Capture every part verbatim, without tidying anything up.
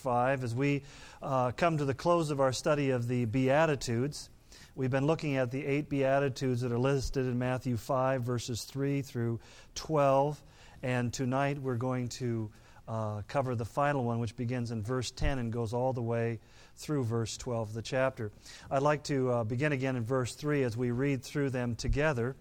five as we uh, come to the close of our study of the Beatitudes. We've been looking at the eight Beatitudes that are listed in Matthew five, verses three through twelve. And tonight we're going to uh, cover the final one, which begins in verse ten and goes all the way through verse twelve of the chapter. I'd like to uh, begin again in verse three as we read through them together.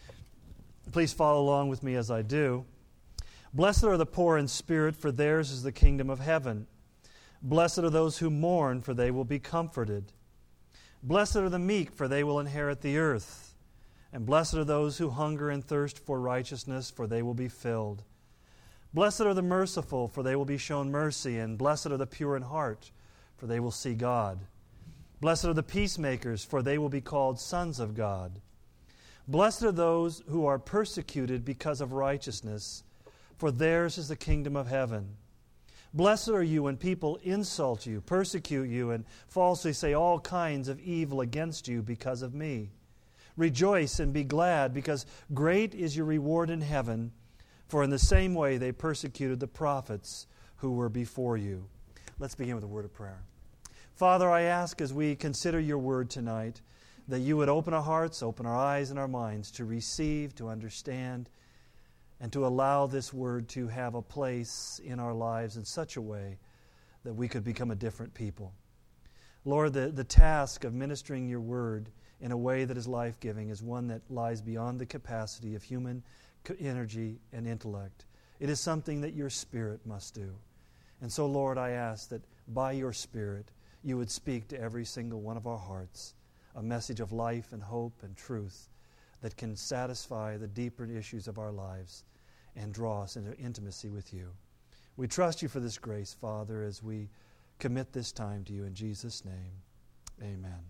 Please follow along with me as I do. Blessed are the poor in spirit, for theirs is the kingdom of heaven. Blessed are those who mourn, for they will be comforted. Blessed are the meek, for they will inherit the earth. And blessed are those who hunger and thirst for righteousness, for they will be filled. Blessed are the merciful, for they will be shown mercy. And blessed are the pure in heart, for they will see God. Blessed are the peacemakers, for they will be called sons of God. Blessed are those who are persecuted because of righteousness, for theirs is the kingdom of heaven. Blessed are you when people insult you, persecute you, and falsely say all kinds of evil against you because of me. Rejoice and be glad, because great is your reward in heaven, for in the same way they persecuted the prophets who were before you. Let's begin with a word of prayer. Father, I ask as we consider your word tonight, that you would open our hearts, open our eyes and our minds to receive, to understand, and to allow this word to have a place in our lives in such a way that we could become a different people. Lord, the, the task of ministering your word in a way that is life-giving is one that lies beyond the capacity of human energy and intellect. It is something that your Spirit must do. And so, Lord, I ask that by your Spirit you would speak to every single one of our hearts a message of life and hope and truth that can satisfy the deeper issues of our lives and draw us into intimacy with you. We trust you for this grace, Father, as we commit this time to you in Jesus' name. Amen.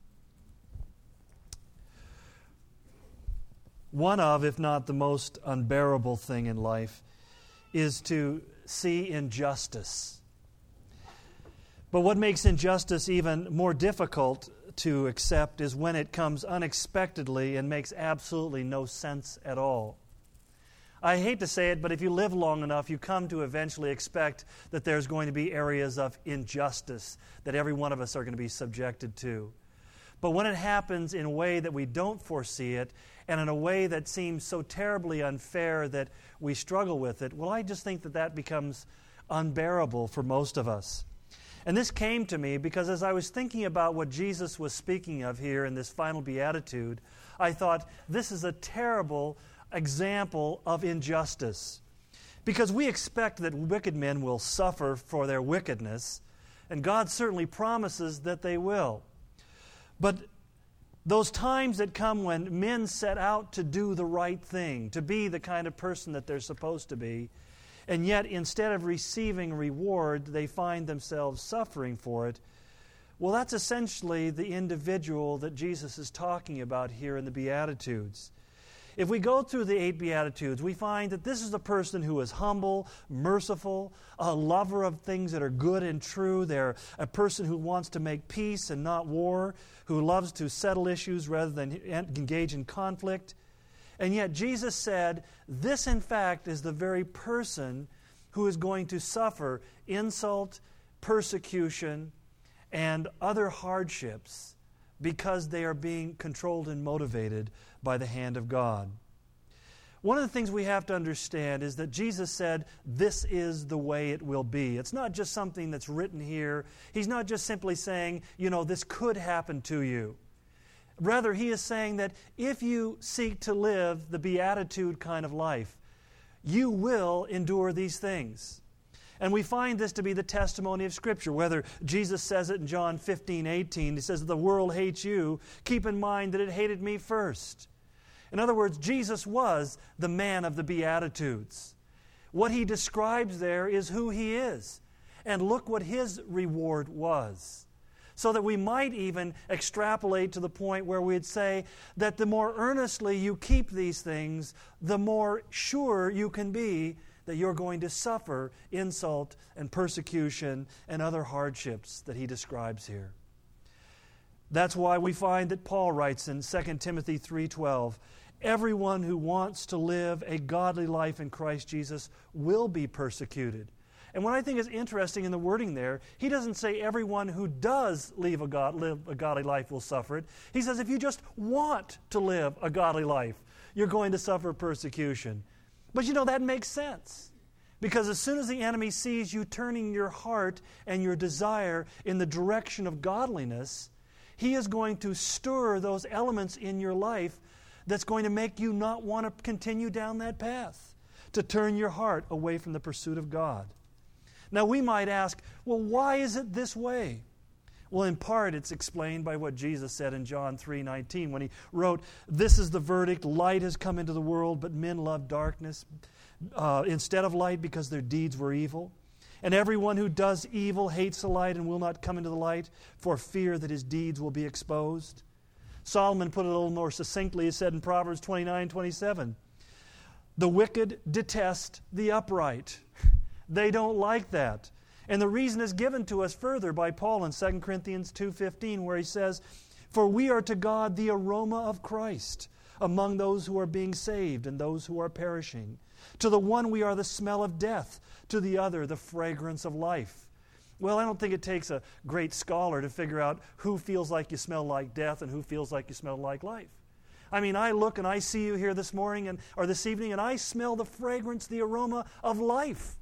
One of, if not the most unbearable thing in life, is to see injustice. But what makes injustice even more difficult to accept is when it comes unexpectedly and makes absolutely no sense at all. I hate to say it, but if you live long enough, you come to eventually expect that there's going to be areas of injustice that every one of us are going to be subjected to. But when it happens in a way that we don't foresee it, and in a way that seems so terribly unfair that we struggle with it, well, I just think that that becomes unbearable for most of us. And this came to me because as I was thinking about what Jesus was speaking of here in this final beatitude, I thought, this is a terrible example of injustice. Because we expect that wicked men will suffer for their wickedness, and God certainly promises that they will. But those times that come when men set out to do the right thing, to be the kind of person that they're supposed to be, and yet instead of receiving reward, they find themselves suffering for it, well, that's essentially the individual that Jesus is talking about here in the Beatitudes. If we go through the eight Beatitudes, we find that this is a person who is humble, merciful, a lover of things that are good and true. They're a person who wants to make peace and not war, who loves to settle issues rather than engage in conflict. And yet Jesus said, this in fact is the very person who is going to suffer insult, persecution, and other hardships because they are being controlled and motivated by the hand of God. One of the things we have to understand is that Jesus said, this is the way it will be. It's not just something that's written here. He's not just simply saying, you know, this could happen to you. Rather, he is saying that if you seek to live the beatitude kind of life, you will endure these things. And we find this to be the testimony of Scripture. Whether Jesus says it in John fifteen eighteen, he says, the world hates you. Keep in mind that it hated me first. In other words, Jesus was the man of the Beatitudes. What he describes there is who he is. And look what his reward was. So that we might even extrapolate to the point where we'd say that the more earnestly you keep these things, the more sure you can be that you're going to suffer insult and persecution and other hardships that he describes here. That's why we find that Paul writes in Second Timothy three twelve, everyone who wants to live a godly life in Christ Jesus will be persecuted. And what I think is interesting in the wording there, he doesn't say everyone who does live a, God, live a godly life will suffer it. He says if you just want to live a godly life, you're going to suffer persecution. But you know, that makes sense. Because as soon as the enemy sees you turning your heart and your desire in the direction of godliness, he is going to stir those elements in your life that's going to make you not want to continue down that path, to turn your heart away from the pursuit of God. Now we might ask, well, why is it this way? Well, in part it's explained by what Jesus said in John three nineteen when he wrote, "This is the verdict, light has come into the world, but men love darkness uh, instead of light because their deeds were evil. And everyone who does evil hates the light and will not come into the light for fear that his deeds will be exposed." Solomon put it a little more succinctly. He said in Proverbs twenty-nine twenty-seven, "The wicked detest the upright." They don't like that. And the reason is given to us further by Paul in Second Corinthians two fifteen, where he says, "For we are to God the aroma of Christ among those who are being saved and those who are perishing. To the one we are the smell of death, to the other the fragrance of life." Well, I don't think it takes a great scholar to figure out who feels like you smell like death and who feels like you smell like life. I mean, I look and I see you here this morning and or this evening, and I smell the fragrance, the aroma of life.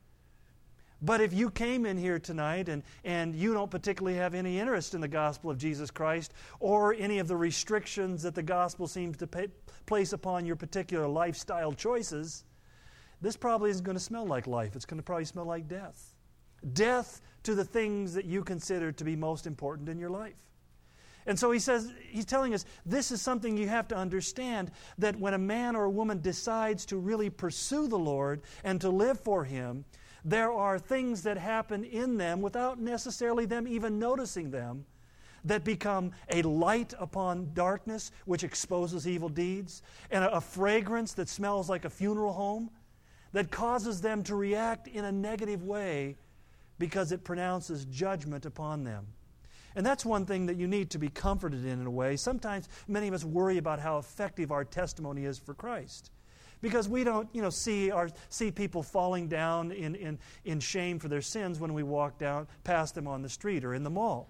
But if you came in here tonight and, and you don't particularly have any interest in the gospel of Jesus Christ or any of the restrictions that the gospel seems to pay, place upon your particular lifestyle choices, this probably isn't going to smell like life. It's going to probably smell like death. Death to the things that you consider to be most important in your life. And so he says, he's telling us, this is something you have to understand, that when a man or a woman decides to really pursue the Lord and to live for Him, there are things that happen in them without necessarily them even noticing them that become a light upon darkness which exposes evil deeds, and a, a fragrance that smells like a funeral home that causes them to react in a negative way because it pronounces judgment upon them. And that's one thing that you need to be comforted in in a way. Sometimes many of us worry about how effective our testimony is for Christ, because we don't, you know, see our see people falling down in, in, in shame for their sins when we walk down past them on the street or in the mall.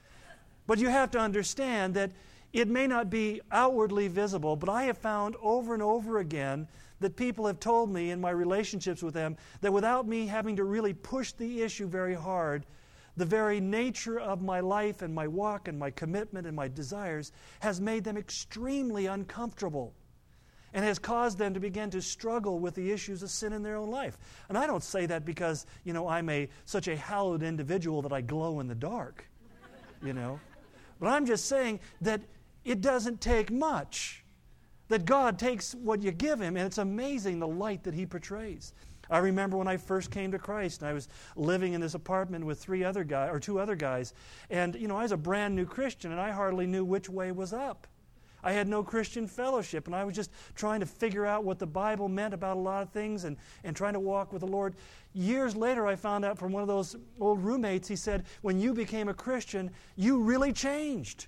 But you have to understand that it may not be outwardly visible, but I have found over and over again that people have told me in my relationships with them that without me having to really push the issue very hard, the very nature of my life and my walk and my commitment and my desires has made them extremely uncomfortable and has caused them to begin to struggle with the issues of sin in their own life. And I don't say that because, you know, I'm a such a hallowed individual that I glow in the dark, you know. But I'm just saying that it doesn't take much, that God takes what you give Him, and it's amazing the light that He portrays. I remember when I first came to Christ, and I was living in this apartment with three other guys, or two other guys, and, you know, I was a brand new Christian, and I hardly knew which way was up. I had no Christian fellowship, and I was just trying to figure out what the Bible meant about a lot of things and, and trying to walk with the Lord. Years later, I found out from one of those old roommates, he said, when you became a Christian, you really changed.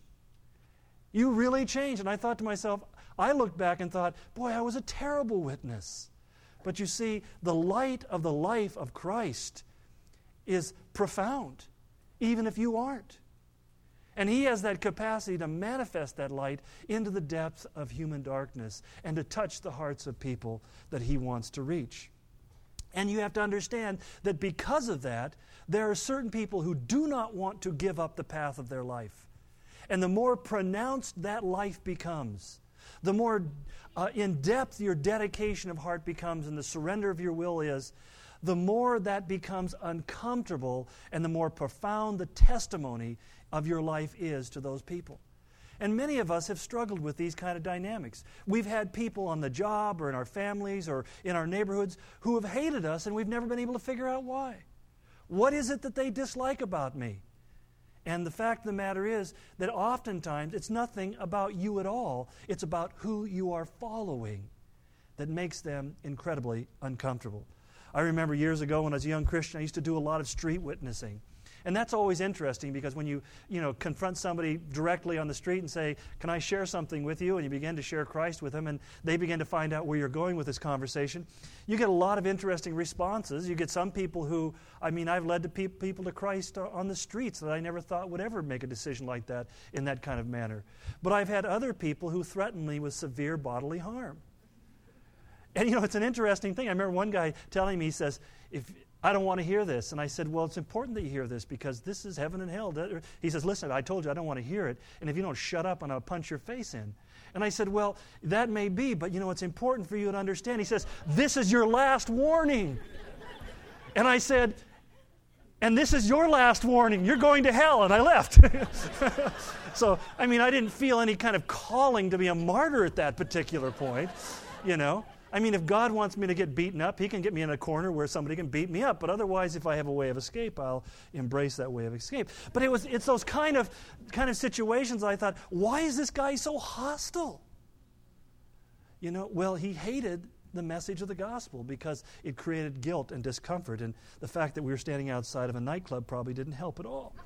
You really changed. And I thought to myself, I looked back and thought, boy, I was a terrible witness. But you see, the light of the life of Christ is profound, even if you aren't. And He has that capacity to manifest that light into the depths of human darkness and to touch the hearts of people that He wants to reach. And you have to understand that because of that, there are certain people who do not want to give up the path of their life. And the more pronounced that life becomes, the more uh, in depth your dedication of heart becomes and the surrender of your will is, the more that becomes uncomfortable and the more profound the testimony of your life is to those people. And many of us have struggled with these kind of dynamics. We've had people on the job or in our families or in our neighborhoods who have hated us, and we've never been able to figure out why. What is it that they dislike about me? And the fact of the matter is that oftentimes it's nothing about you at all. It's about who you are following that makes them incredibly uncomfortable. I remember years ago when I was a young Christian, I used to do a lot of street witnessing. And that's always interesting because when you, you know, confront somebody directly on the street and say, can I share something with you? And you begin to share Christ with them and they begin to find out where you're going with this conversation. You get a lot of interesting responses. You get some people who, I mean, I've led to pe- people to Christ on the streets that I never thought would ever make a decision like that in that kind of manner. But I've had other people who threaten me with severe bodily harm. And, you know, it's an interesting thing. I remember one guy telling me, he says, if I don't want to hear this. And I said, well, it's important that you hear this because this is heaven and hell. He says, listen, I told you I don't want to hear it. And if you don't shut up, I'm going to punch your face in. And I said, well, that may be, but, you know, it's important for you to understand. He says, this is your last warning. And I said, and this is your last warning. You're going to hell. And I left. So, I mean, I didn't feel any kind of calling to be a martyr at that particular point, you know. I mean, if God wants me to get beaten up, He can get me in a corner where somebody can beat me up. But otherwise, if I have a way of escape, I'll embrace that way of escape. But it was it's those kind of kind of situations I thought, why is this guy so hostile? You know, well, he hated the message of the gospel because it created guilt and discomfort. And the fact that we were standing outside of a nightclub probably didn't help at all.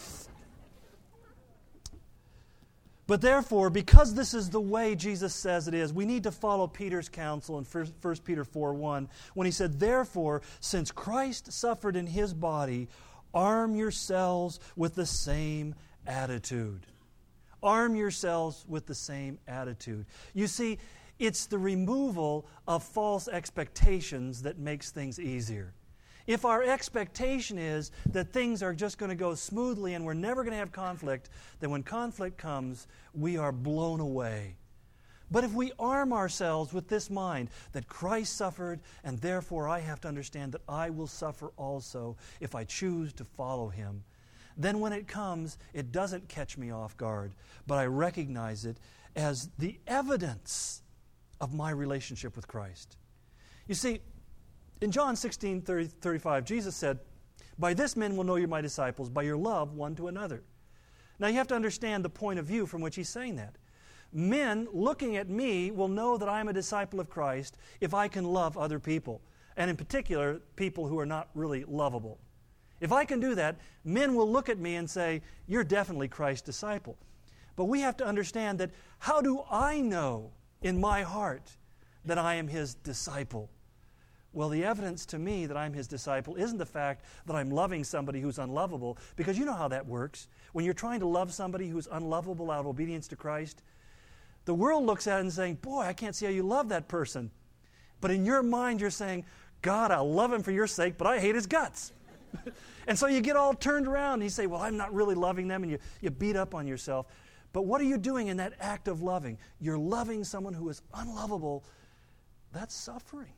But therefore, because this is the way Jesus says it is, we need to follow Peter's counsel in First Peter four one when he said, therefore, since Christ suffered in His body, arm yourselves with the same attitude. Arm yourselves with the same attitude. You see, it's the removal of false expectations that makes things easier. If our expectation is that things are just going to go smoothly and we're never going to have conflict, then when conflict comes, we are blown away. But if we arm ourselves with this mind that Christ suffered and therefore I have to understand that I will suffer also if I choose to follow Him, then when it comes, it doesn't catch me off guard, but I recognize it as the evidence of my relationship with Christ. You see, in John sixteen thirty-five, Jesus said, by this men will know you're my disciples, by your love one to another. Now you have to understand the point of view from which He's saying that. Men looking at me will know that I'm a disciple of Christ if I can love other people, and in particular, people who are not really lovable. If I can do that, men will look at me and say, you're definitely Christ's disciple. But we have to understand that how do I know in my heart that I am His disciple? Well, the evidence to me that I'm His disciple isn't the fact that I'm loving somebody who's unlovable, because you know how that works. When you're trying to love somebody who's unlovable out of obedience to Christ, the world looks at it and saying, boy, I can't see how you love that person. But in your mind, you're saying, God, I love him for your sake, but I hate his guts. And so you get all turned around and you say, well, I'm not really loving them, and you, you beat up on yourself. But what are you doing in that act of loving? You're loving someone who is unlovable. That's suffering.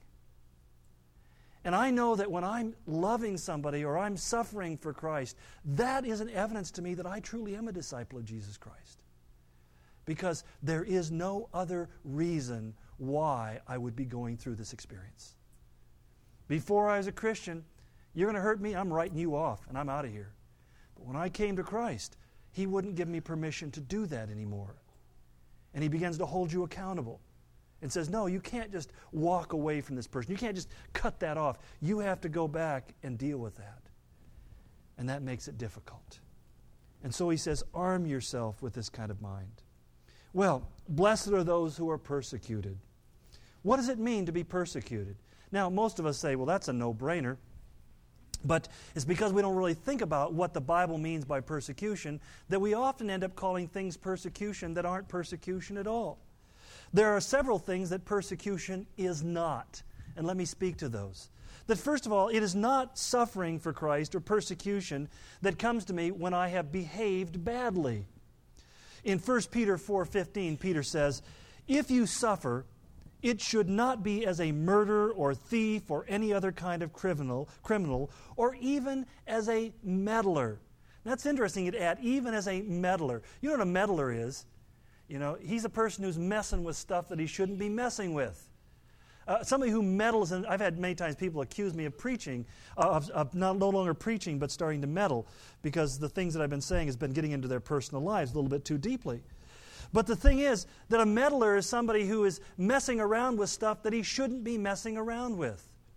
And I know that when I'm loving somebody or I'm suffering for Christ, that is an evidence to me that I truly am a disciple of Jesus Christ. Because there is no other reason why I would be going through this experience. Before I was a Christian, you're going to hurt me, I'm writing you off, and I'm out of here. But when I came to Christ, He wouldn't give me permission to do that anymore. And He begins to hold you accountable. And says, no, you can't just walk away from this person. You can't just cut that off. You have to go back and deal with that. And that makes it difficult. And so He says, arm yourself with this kind of mind. Well, blessed are those who are persecuted. What does it mean to be persecuted? Now, most of us say, well, that's a no-brainer. But it's because we don't really think about what the Bible means by persecution that we often end up calling things persecution that aren't persecution at all. There are several things that persecution is not, and let me speak to those. That first of all, it is not suffering for Christ or persecution that comes to me when I have behaved badly. In First Peter four fifteen, Peter says, if you suffer, it should not be as a murderer or thief or any other kind of criminal, criminal, or even as a meddler. That's interesting to add, even as a meddler. You know what a meddler is? You know, he's a person who's messing with stuff that he shouldn't be messing with. Uh, somebody who meddles, and I've had many times people accuse me of preaching, uh, of, of not no longer preaching, but starting to meddle, because the things that I've been saying has been getting into their personal lives a little bit too deeply. But the thing is that a meddler is somebody who is messing around with stuff that he shouldn't be messing around with.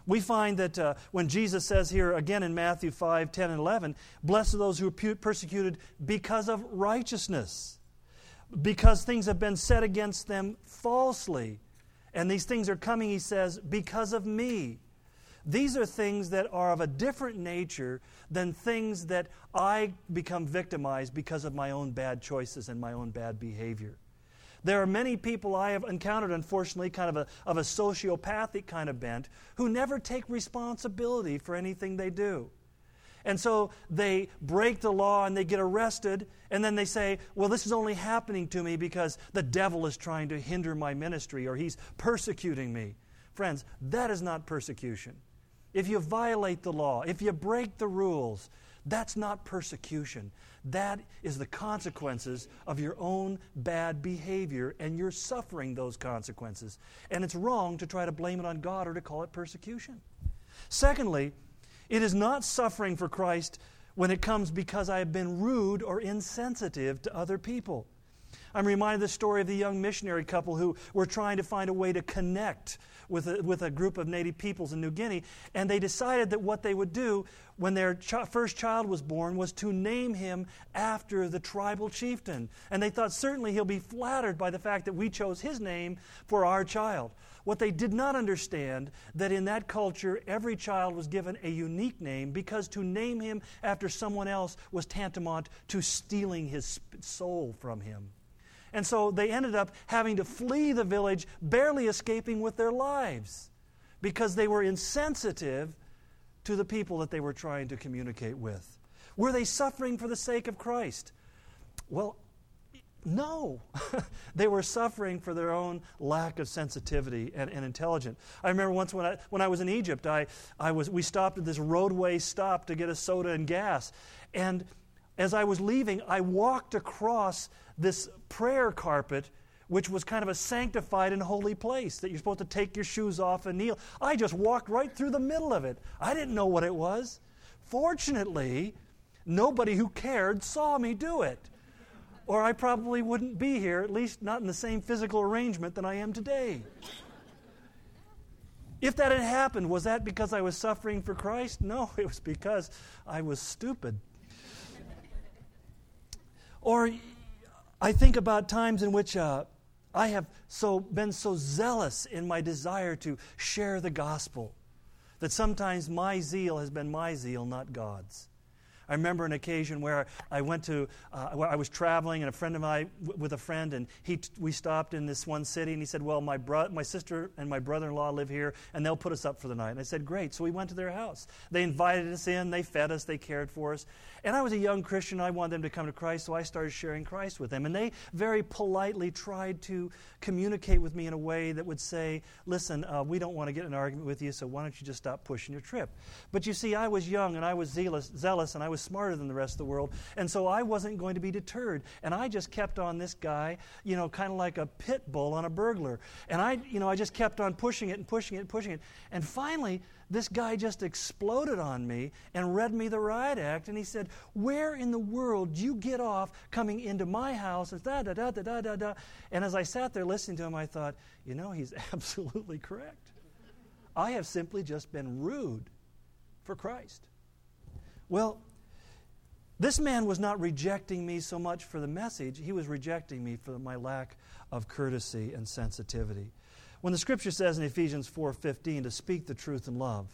We find that uh, when Jesus says here again in Matthew five, ten, and eleven, blessed are those who are pu- persecuted because of righteousness, because things have been said against them falsely. And these things are coming, he says, because of me. These are things that are of a different nature than things that I become victimized because of my own bad choices and my own bad behavior. There are many people I have encountered, unfortunately, kind of a, of a sociopathic kind of bent, who never take responsibility for anything they do. And so they break the law and they get arrested, and then they say, well, this is only happening to me because the devil is trying to hinder my ministry or he's persecuting me. Friends, that is not persecution. If you violate the law, if you break the rules, that's not persecution. That is the consequences of your own bad behavior, and you're suffering those consequences. And it's wrong to try to blame it on God or to call it persecution. Secondly, it is not suffering for Christ when it comes because I have been rude or insensitive to other people. I'm reminded of the story of the young missionary couple who were trying to find a way to connect with a, with a group of native peoples in New Guinea, and they decided that what they would do when their ch- first child was born was to name him after the tribal chieftain. And they thought certainly he'll be flattered by the fact that we chose his name for our child. What they did not understand, that in that culture, every child was given a unique name, because to name him after someone else was tantamount to stealing his soul from him. And so they ended up having to flee the village, barely escaping with their lives, because they were insensitive to the people that they were trying to communicate with. Were they suffering for the sake of Christ? Well, no. They were suffering for their own lack of sensitivity and, and intelligence. I remember once when I when I was in Egypt, I, I was we stopped at this roadway stop to get a soda and gas. And as I was leaving, I walked across this prayer carpet, which was kind of a sanctified and holy place that you're supposed to take your shoes off and kneel. I just walked right through the middle of it. I didn't know what it was. Fortunately, nobody who cared saw me do it, or I probably wouldn't be here, at least not in the same physical arrangement that I am today. If that had happened, was that because I was suffering for Christ? No, it was because I was stupid. Or I think about times in which uh, I have so been so zealous in my desire to share the gospel that sometimes my zeal has been my zeal, not God's. I remember an occasion where I went to, uh, where I was traveling, and a friend of mine, w- with a friend, and he, t- we stopped in this one city, and he said, well, my bro- my sister and my brother-in-law live here, and they'll put us up for the night. And I said, great. So we went to their house. They invited us in, they fed us, they cared for us. And I was a young Christian, I wanted them to come to Christ, so I started sharing Christ with them. And they very politely tried to communicate with me in a way that would say, listen, uh, we don't want to get in an argument with you, so why don't you just stop pushing your trip? But you see, I was young, and I was zealous, zealous and I was smarter than the rest of the world, and so I wasn't going to be deterred. And I just kept on this guy, you know, kind of like a pit bull on a burglar. And I, you know, I just kept on pushing it and pushing it and pushing it. And finally, this guy just exploded on me and read me the riot act, and he said, where in the world do you get off coming into my house? And da da da da da da da. And as I sat there listening to him, I thought, you know, he's absolutely correct. I have simply just been rude for Christ. Well, this man was not rejecting me so much for the message. He was rejecting me for my lack of courtesy and sensitivity. When the Scripture says in Ephesians four fifteen to speak the truth in love,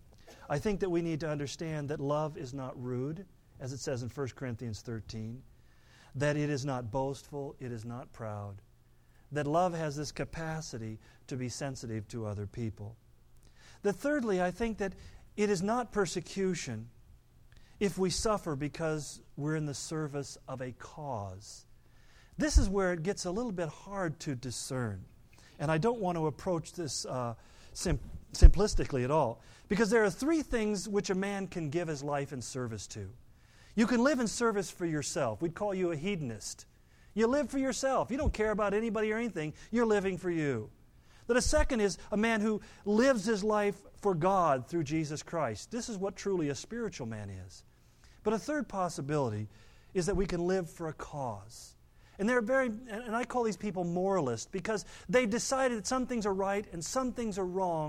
I think that we need to understand that love is not rude, as it says in First Corinthians thirteen, that it is not boastful, it is not proud, that love has this capacity to be sensitive to other people. That thirdly, I think that it is not persecution if we suffer because we're in the service of a cause. This is where it gets a little bit hard to discern. And I don't want to approach this uh, sim- simplistically at all, because there are three things which a man can give his life in service to. You can live in service for yourself. We'd call you a hedonist. You live for yourself. You don't care about anybody or anything. You're living for you. Then a second is a man who lives his life for God through Jesus Christ. This is what truly a spiritual man is. But a third possibility is that we can live for a cause. And they're very, and I call these people moralists, because they decided that some things are right and some things are wrong,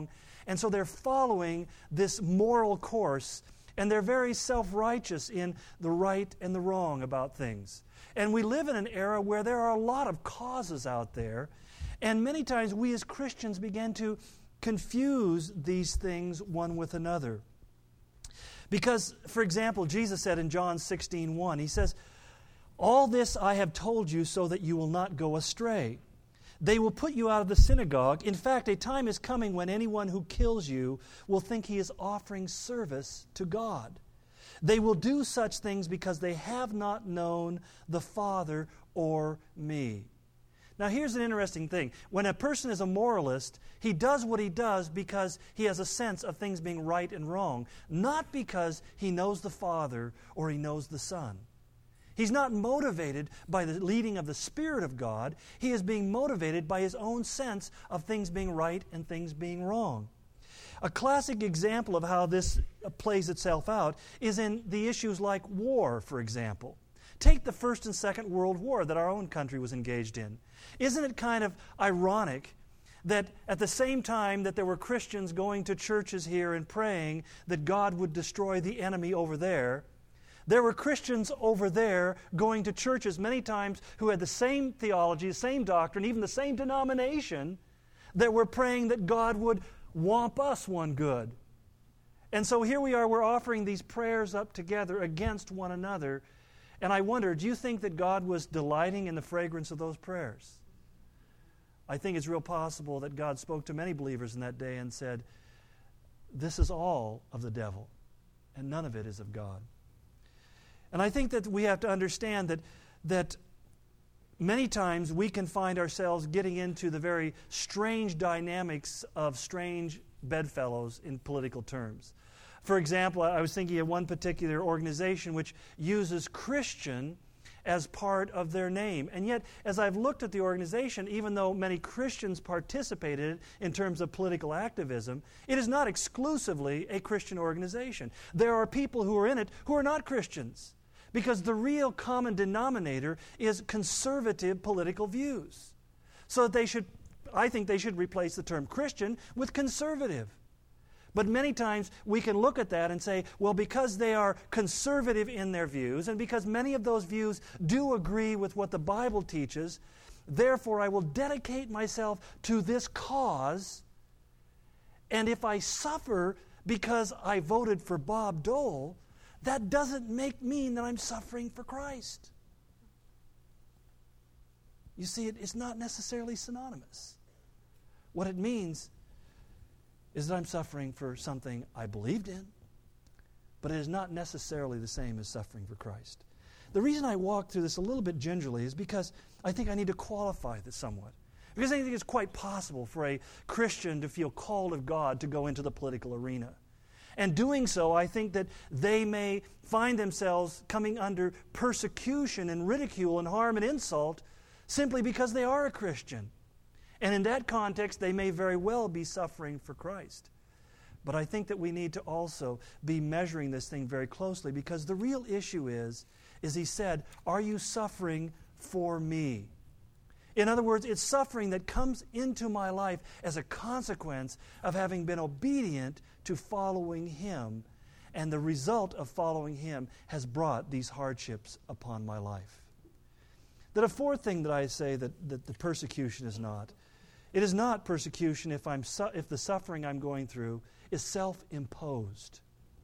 And so they're following this moral course, and they're very self-righteous in the right and the wrong about things. And we live in an era where there are a lot of causes out there, and many times we as Christians begin to confuse these things one with another. Because, for example, Jesus said in John sixteen one, He says, "All this I have told you so that you will not go astray. They will put you out of the synagogue. In fact, a time is coming when anyone who kills you will think he is offering service to God. They will do such things because they have not known the Father or me." Now, here's an interesting thing. When a person is a moralist, he does what he does because he has a sense of things being right and wrong, not because he knows the Father or he knows the Son. He's not motivated by the leading of the Spirit of God. He is being motivated by his own sense of things being right and things being wrong. A classic example of how this plays itself out is in the issues like war, for example. Take the First and Second World War that our own country was engaged in. Isn't it kind of ironic that at the same time that there were Christians going to churches here and praying that God would destroy the enemy over there, there were Christians over there going to churches many times who had the same theology, the same doctrine, even the same denomination, that were praying that God would whomp us one good. And so here we are, we're offering these prayers up together against one another. And I wonder, do you think that God was delighting in the fragrance of those prayers? I think it's real possible that God spoke to many believers in that day and said, "This is all of the devil, and none of it is of God." And I think that we have to understand that, that many times we can find ourselves getting into the very strange dynamics of strange bedfellows in political terms. For example, I was thinking of one particular organization which uses Christian as part of their name. And yet, as I've looked at the organization, even though many Christians participated in terms of political activism, it is not exclusively a Christian organization. There are people who are in it who are not Christians, because the real common denominator is conservative political views. So that they should, I think they should replace the term Christian with conservative. But many times we can look at that and say, well, because they are conservative in their views, and because many of those views do agree with what the Bible teaches, therefore I will dedicate myself to this cause, and if I suffer because I voted for Bob Dole, that doesn't make mean that I'm suffering for Christ. You see, it, it's not necessarily synonymous. What it means is that I'm suffering for something I believed in, but it is not necessarily the same as suffering for Christ. The reason I walk through this a little bit gingerly is because I think I need to qualify this somewhat. Because I think it's quite possible for a Christian to feel called of God to go into the political arena. And doing so, I think that they may find themselves coming under persecution and ridicule and harm and insult simply because they are a Christian. And in that context, they may very well be suffering for Christ. But I think that we need to also be measuring this thing very closely, because the real issue is, is he said, are you suffering for me? In other words, it's suffering that comes into my life as a consequence of having been obedient to following Him. And the result of following Him has brought these hardships upon my life. Then a fourth thing that I say that, that the persecution is not. It is not persecution if, I'm su- if the suffering I'm going through is self-imposed.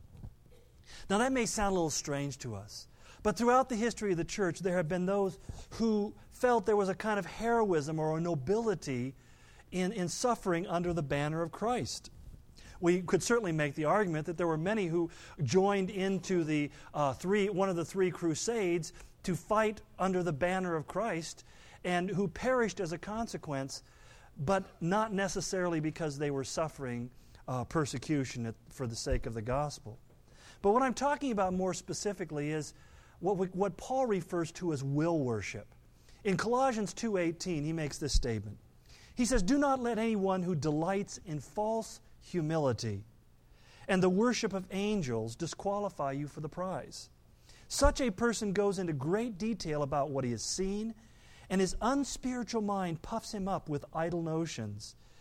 Now that may sound a little strange to us, but throughout the history of the church, there have been those who felt there was a kind of heroism or a nobility in, in suffering under the banner of Christ. We could certainly make the argument that there were many who joined into the uh, three, one of the three crusades to fight under the banner of Christ, and who perished as a consequence, but not necessarily because they were suffering uh, persecution at, for the sake of the gospel. But what I'm talking about more specifically is what, we, what Paul refers to as will worship. In Colossians two eighteen, he makes this statement. He says, "Do not let anyone who delights in false humility and the worship of angels disqualify you for the prize. Such a person goes into great detail about what he has seen, and his unspiritual mind puffs him up with idle notions.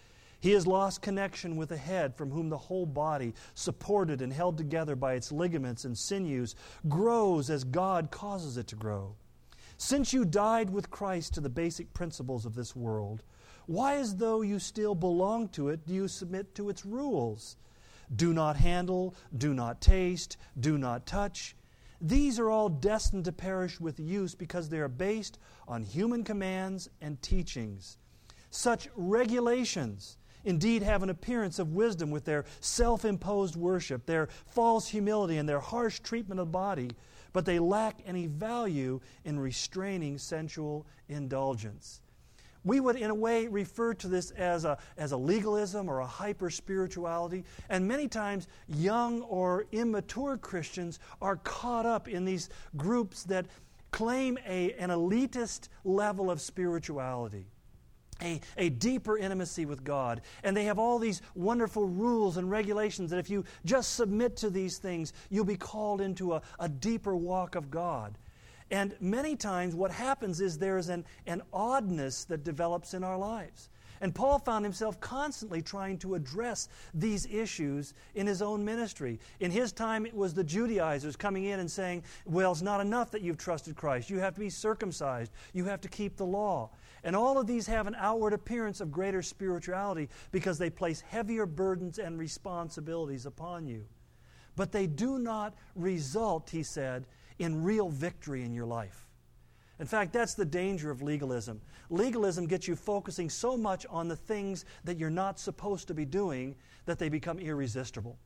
He has lost connection with the head, from whom the whole body, supported and held together by its ligaments and sinews, grows as God causes it to grow. Since you died with Christ to the basic principles of this world, why, as though you still belong to it, do you submit to its rules? Do not handle, do not taste, do not touch. These are all destined to perish with use because they are based on human commands and teachings. Such regulations indeed have an appearance of wisdom with their self-imposed worship, their false humility, and their harsh treatment of the body, but they lack any value in restraining sensual indulgence. We would, in a way, refer to this as a, as a legalism or a hyper-spirituality. And many times, young or immature Christians are caught up in these groups that claim a, an elitist level of spirituality, a, a deeper intimacy with God. And they have all these wonderful rules and regulations that if you just submit to these things, you'll be called into a, a deeper walk of God. And many times what happens is there is an, an oddness that develops in our lives. And Paul found himself constantly trying to address these issues in his own ministry. In his time, it was the Judaizers coming in and saying, well, it's not enough that you've trusted Christ. You have to be circumcised. You have to keep the law. And all of these have an outward appearance of greater spirituality because they place heavier burdens and responsibilities upon you. But they do not result, he said, in real victory in your life. In fact, that's the danger of legalism. Legalism gets you focusing so much on the things that you're not supposed to be doing that they become irresistible.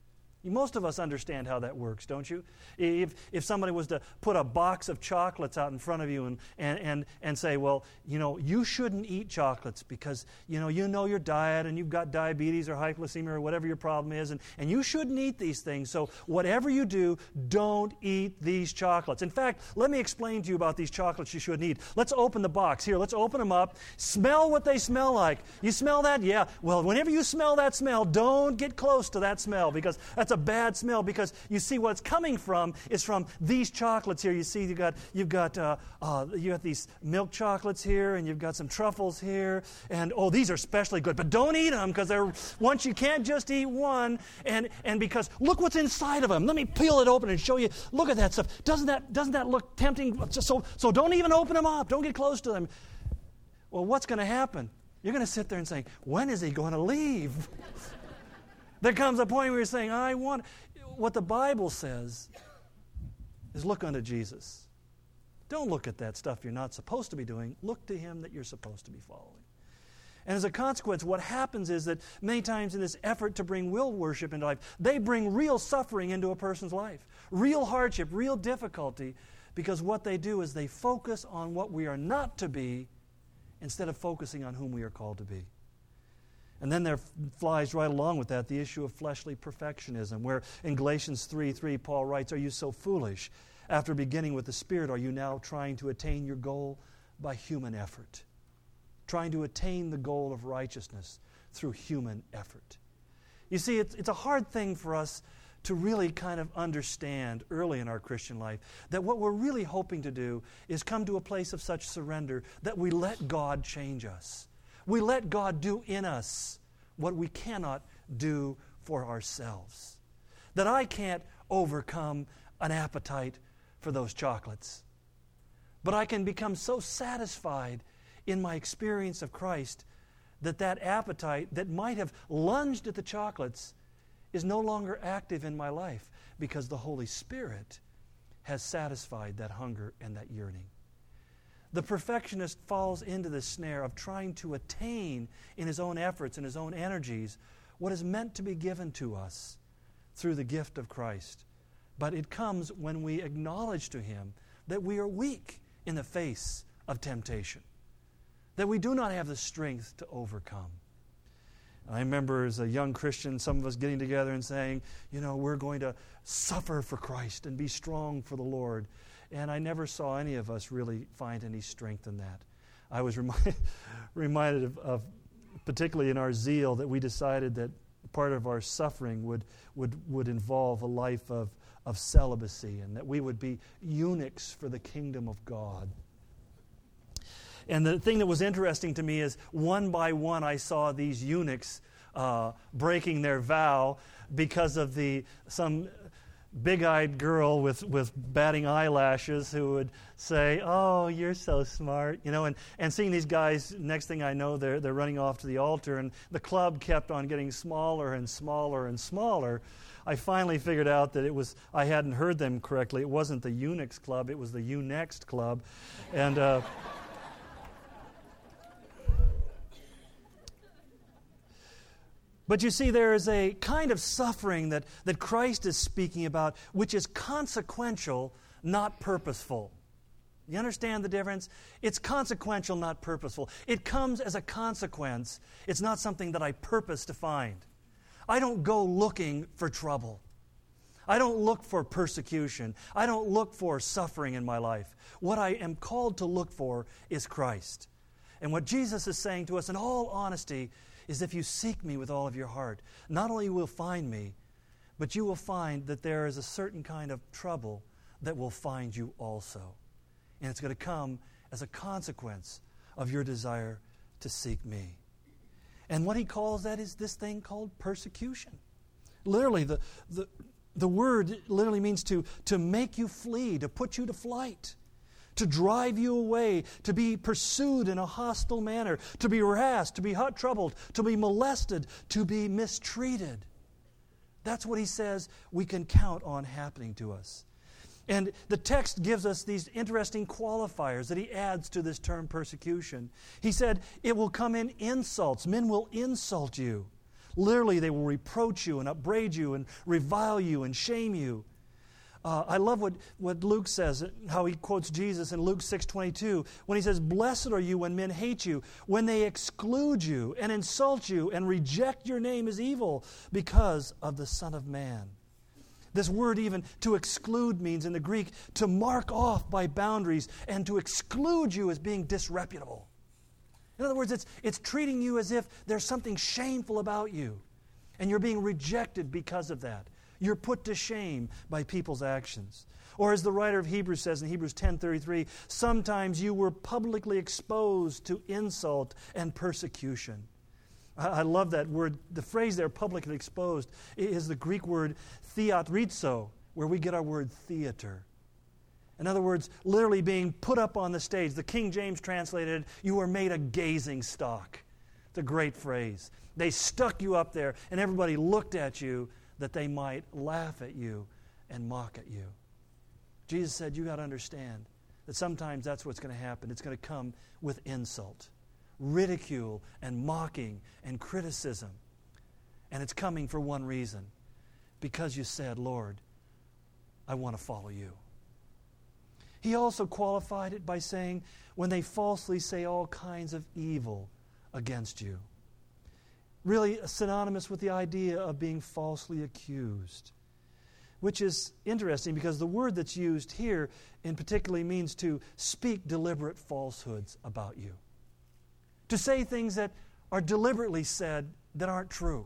Most of us understand how that works, don't you? If if somebody was to put a box of chocolates out in front of you and, and, and, and say, well, you know, you shouldn't eat chocolates because, you know, you know your diet and you've got diabetes or hypoglycemia or whatever your problem is, and, and you shouldn't eat these things. So whatever you do, don't eat these chocolates. In fact, let me explain to you about these chocolates you shouldn't eat. Let's open the box. Here, let's open them up. Smell what they smell like. You smell that? Yeah. Well, whenever you smell that smell, don't get close to that smell because that's a bad smell, because you see what it's coming from is from these chocolates here. You see you've got you've got uh, uh, you got these milk chocolates here, and you've got some truffles here, and oh, these are especially good. But don't eat them because they're once you can't just eat one, and and because look what's inside of them. Let me peel it open and show you. Look at that stuff. Doesn't that doesn't that look tempting? So so don't even open them up. Don't get close to them. Well, what's going to happen? You're going to sit there and say, when is he going to leave? There comes a point where you're saying, I want... What the Bible says is look unto Jesus. Don't look at that stuff you're not supposed to be doing. Look to Him that you're supposed to be following. And as a consequence, what happens is that many times in this effort to bring will worship into life, they bring real suffering into a person's life, real hardship, real difficulty, because what they do is they focus on what we are not to be instead of focusing on whom we are called to be. And then there flies right along with that the issue of fleshly perfectionism, where in Galatians three three, Paul writes, are you so foolish? After beginning with the Spirit, are you now trying to attain your goal by human effort? Trying to attain the goal of righteousness through human effort. You see, it's, it's a hard thing for us to really kind of understand early in our Christian life that what we're really hoping to do is come to a place of such surrender that we let God change us. We let God do in us what we cannot do for ourselves. That I can't overcome an appetite for those chocolates. But I can become so satisfied in my experience of Christ that that appetite that might have lunged at the chocolates is no longer active in my life because the Holy Spirit has satisfied that hunger and that yearning. The perfectionist falls into the snare of trying to attain in his own efforts and his own energies what is meant to be given to us through the gift of Christ. But it comes when we acknowledge to Him that we are weak in the face of temptation, that we do not have the strength to overcome. I remember as a young Christian, some of us getting together and saying, you know, we're going to suffer for Christ and be strong for the Lord. And I never saw any of us really find any strength in that. I was remind, reminded of, of, particularly in our zeal, that we decided that part of our suffering would, would, would involve a life of, of celibacy, and that we would be eunuchs for the kingdom of God. and the thing that was interesting to me is one by one I saw these eunuchs uh, breaking their vow because of the some big-eyed girl with, with batting eyelashes who would say, "Oh, you're so smart," you know, and, and seeing these guys, next thing I know, they're they're running off to the altar, and the club kept on getting smaller and smaller and smaller. I finally figured out that it was, I hadn't heard them correctly. It wasn't the Eunuchs Club, it was the You Next Club. And uh, but you see, there is a kind of suffering that, that Christ is speaking about, which is consequential, not purposeful. You understand the difference? It's consequential, not purposeful. It comes as a consequence. It's not something that I purpose to find. I don't go looking for trouble. I don't look for persecution. I don't look for suffering in my life. What I am called to look for is Christ. And what Jesus is saying to us in all honesty is, if you seek me with all of your heart, not only will you find me, but you will find that there is a certain kind of trouble that will find you also. And it's going to come as a consequence of your desire to seek me. And what he calls that is this thing called persecution. Literally, the, the, the word literally means to, to make you flee, to put you to flight, to drive you away, to be pursued in a hostile manner, to be harassed, to be hot troubled, to be molested, to be mistreated. That's what he says we can count on happening to us. And the text gives us these interesting qualifiers that he adds to this term persecution. He said, it will come in insults. Men will insult you. Literally, they will reproach you and upbraid you and revile you and shame you. Uh, I love what, what Luke says, how he quotes Jesus in Luke six twenty-two, when he says, "Blessed are you when men hate you, when they exclude you and insult you and reject your name as evil because of the Son of Man." This word even, to exclude, means in the Greek to mark off by boundaries and to exclude you as being disreputable. In other words, it's, it's treating you as if there's something shameful about you and you're being rejected because of that. You're put to shame by people's actions. Or as the writer of Hebrews says in Hebrews ten thirty-three, sometimes you were publicly exposed to insult and persecution. I love that word. The phrase there, publicly exposed, is the Greek word theatrizo, where we get our word theater. In other words, literally being put up on the stage. The King James translated, "You were made a gazing stock." It's a great phrase. They stuck you up there, and everybody looked at you that they might laugh at you and mock at you. Jesus said, you got to understand that sometimes that's what's going to happen. It's going to come with insult, ridicule and mocking and criticism. And it's coming for one reason. Because you said, "Lord, I want to follow you." He also qualified it by saying, when they falsely say all kinds of evil against you. Really synonymous with the idea of being falsely accused. Which is interesting because the word that's used here in particularly means to speak deliberate falsehoods about you. To say things that are deliberately said that aren't true.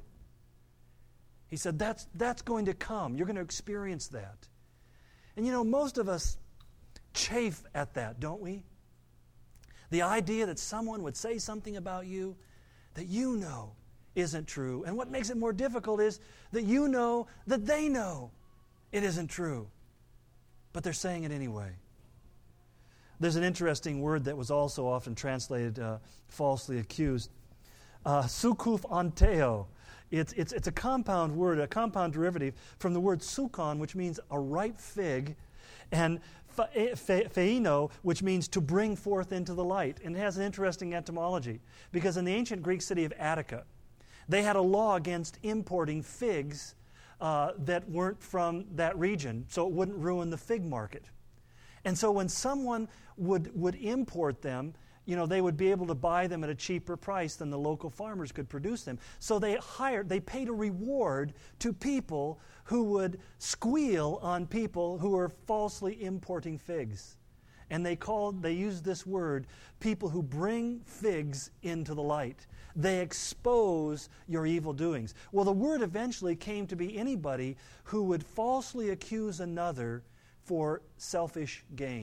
He said that's, that's going to come. You're going to experience that. And you know, most of us chafe at that, don't we? The idea that someone would say something about you that you know isn't true. And what makes it more difficult is that you know that they know it isn't true. But they're saying it anyway. There's an interesting word that was also often translated uh, falsely accused. Uh, sukuf anteo. It's, it's, it's a compound word, a compound derivative from the word sukon, which means a ripe fig, and phaino, which means to bring forth into the light. And it has an interesting etymology, because in the ancient Greek city of Attica, they had a law against importing figs uh, that weren't from that region, so it wouldn't ruin the fig market. And so when someone would, would import them, you know, they would be able to buy them at a cheaper price than the local farmers could produce them. So they hired, they paid a reward to people who would squeal on people who were falsely importing figs. And they called, they used this word, people who bring figs into the light. They expose your evil doings. Well, the word eventually came to be anybody who would falsely accuse another for selfish gain.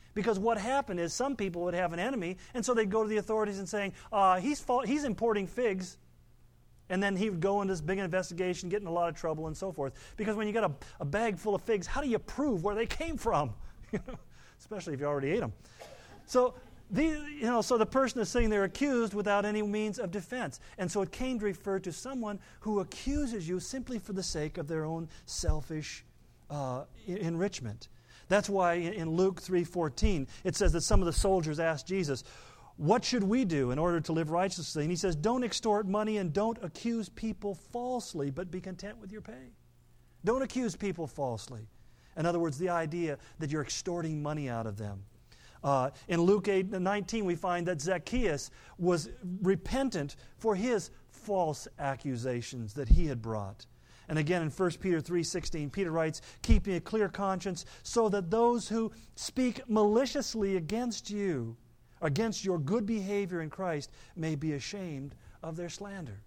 Because what happened is some people would have an enemy, and so they'd go to the authorities and saying, uh, he's, fa- he's importing figs. And then he would go into this big investigation, get in a lot of trouble and so forth. Because when you got a, a bag full of figs, how do you prove where they came from? Especially if you already ate them. So, the, you know, so the person is sitting there accused without any means of defense. And so it came to refer to someone who accuses you simply for the sake of their own selfish uh, enrichment. That's why in Luke three fourteen, it says that some of the soldiers asked Jesus, what should we do in order to live righteously? And he says, don't extort money and don't accuse people falsely, but be content with your pay. Don't accuse people falsely. In other words, the idea that you're extorting money out of them. Uh, in Luke eight nineteen, we find that Zacchaeus was repentant for his false accusations that he had brought. And again, in First Peter three sixteen, Peter writes, keeping a clear conscience so that those who speak maliciously against you, against your good behavior in Christ, may be ashamed of their slander.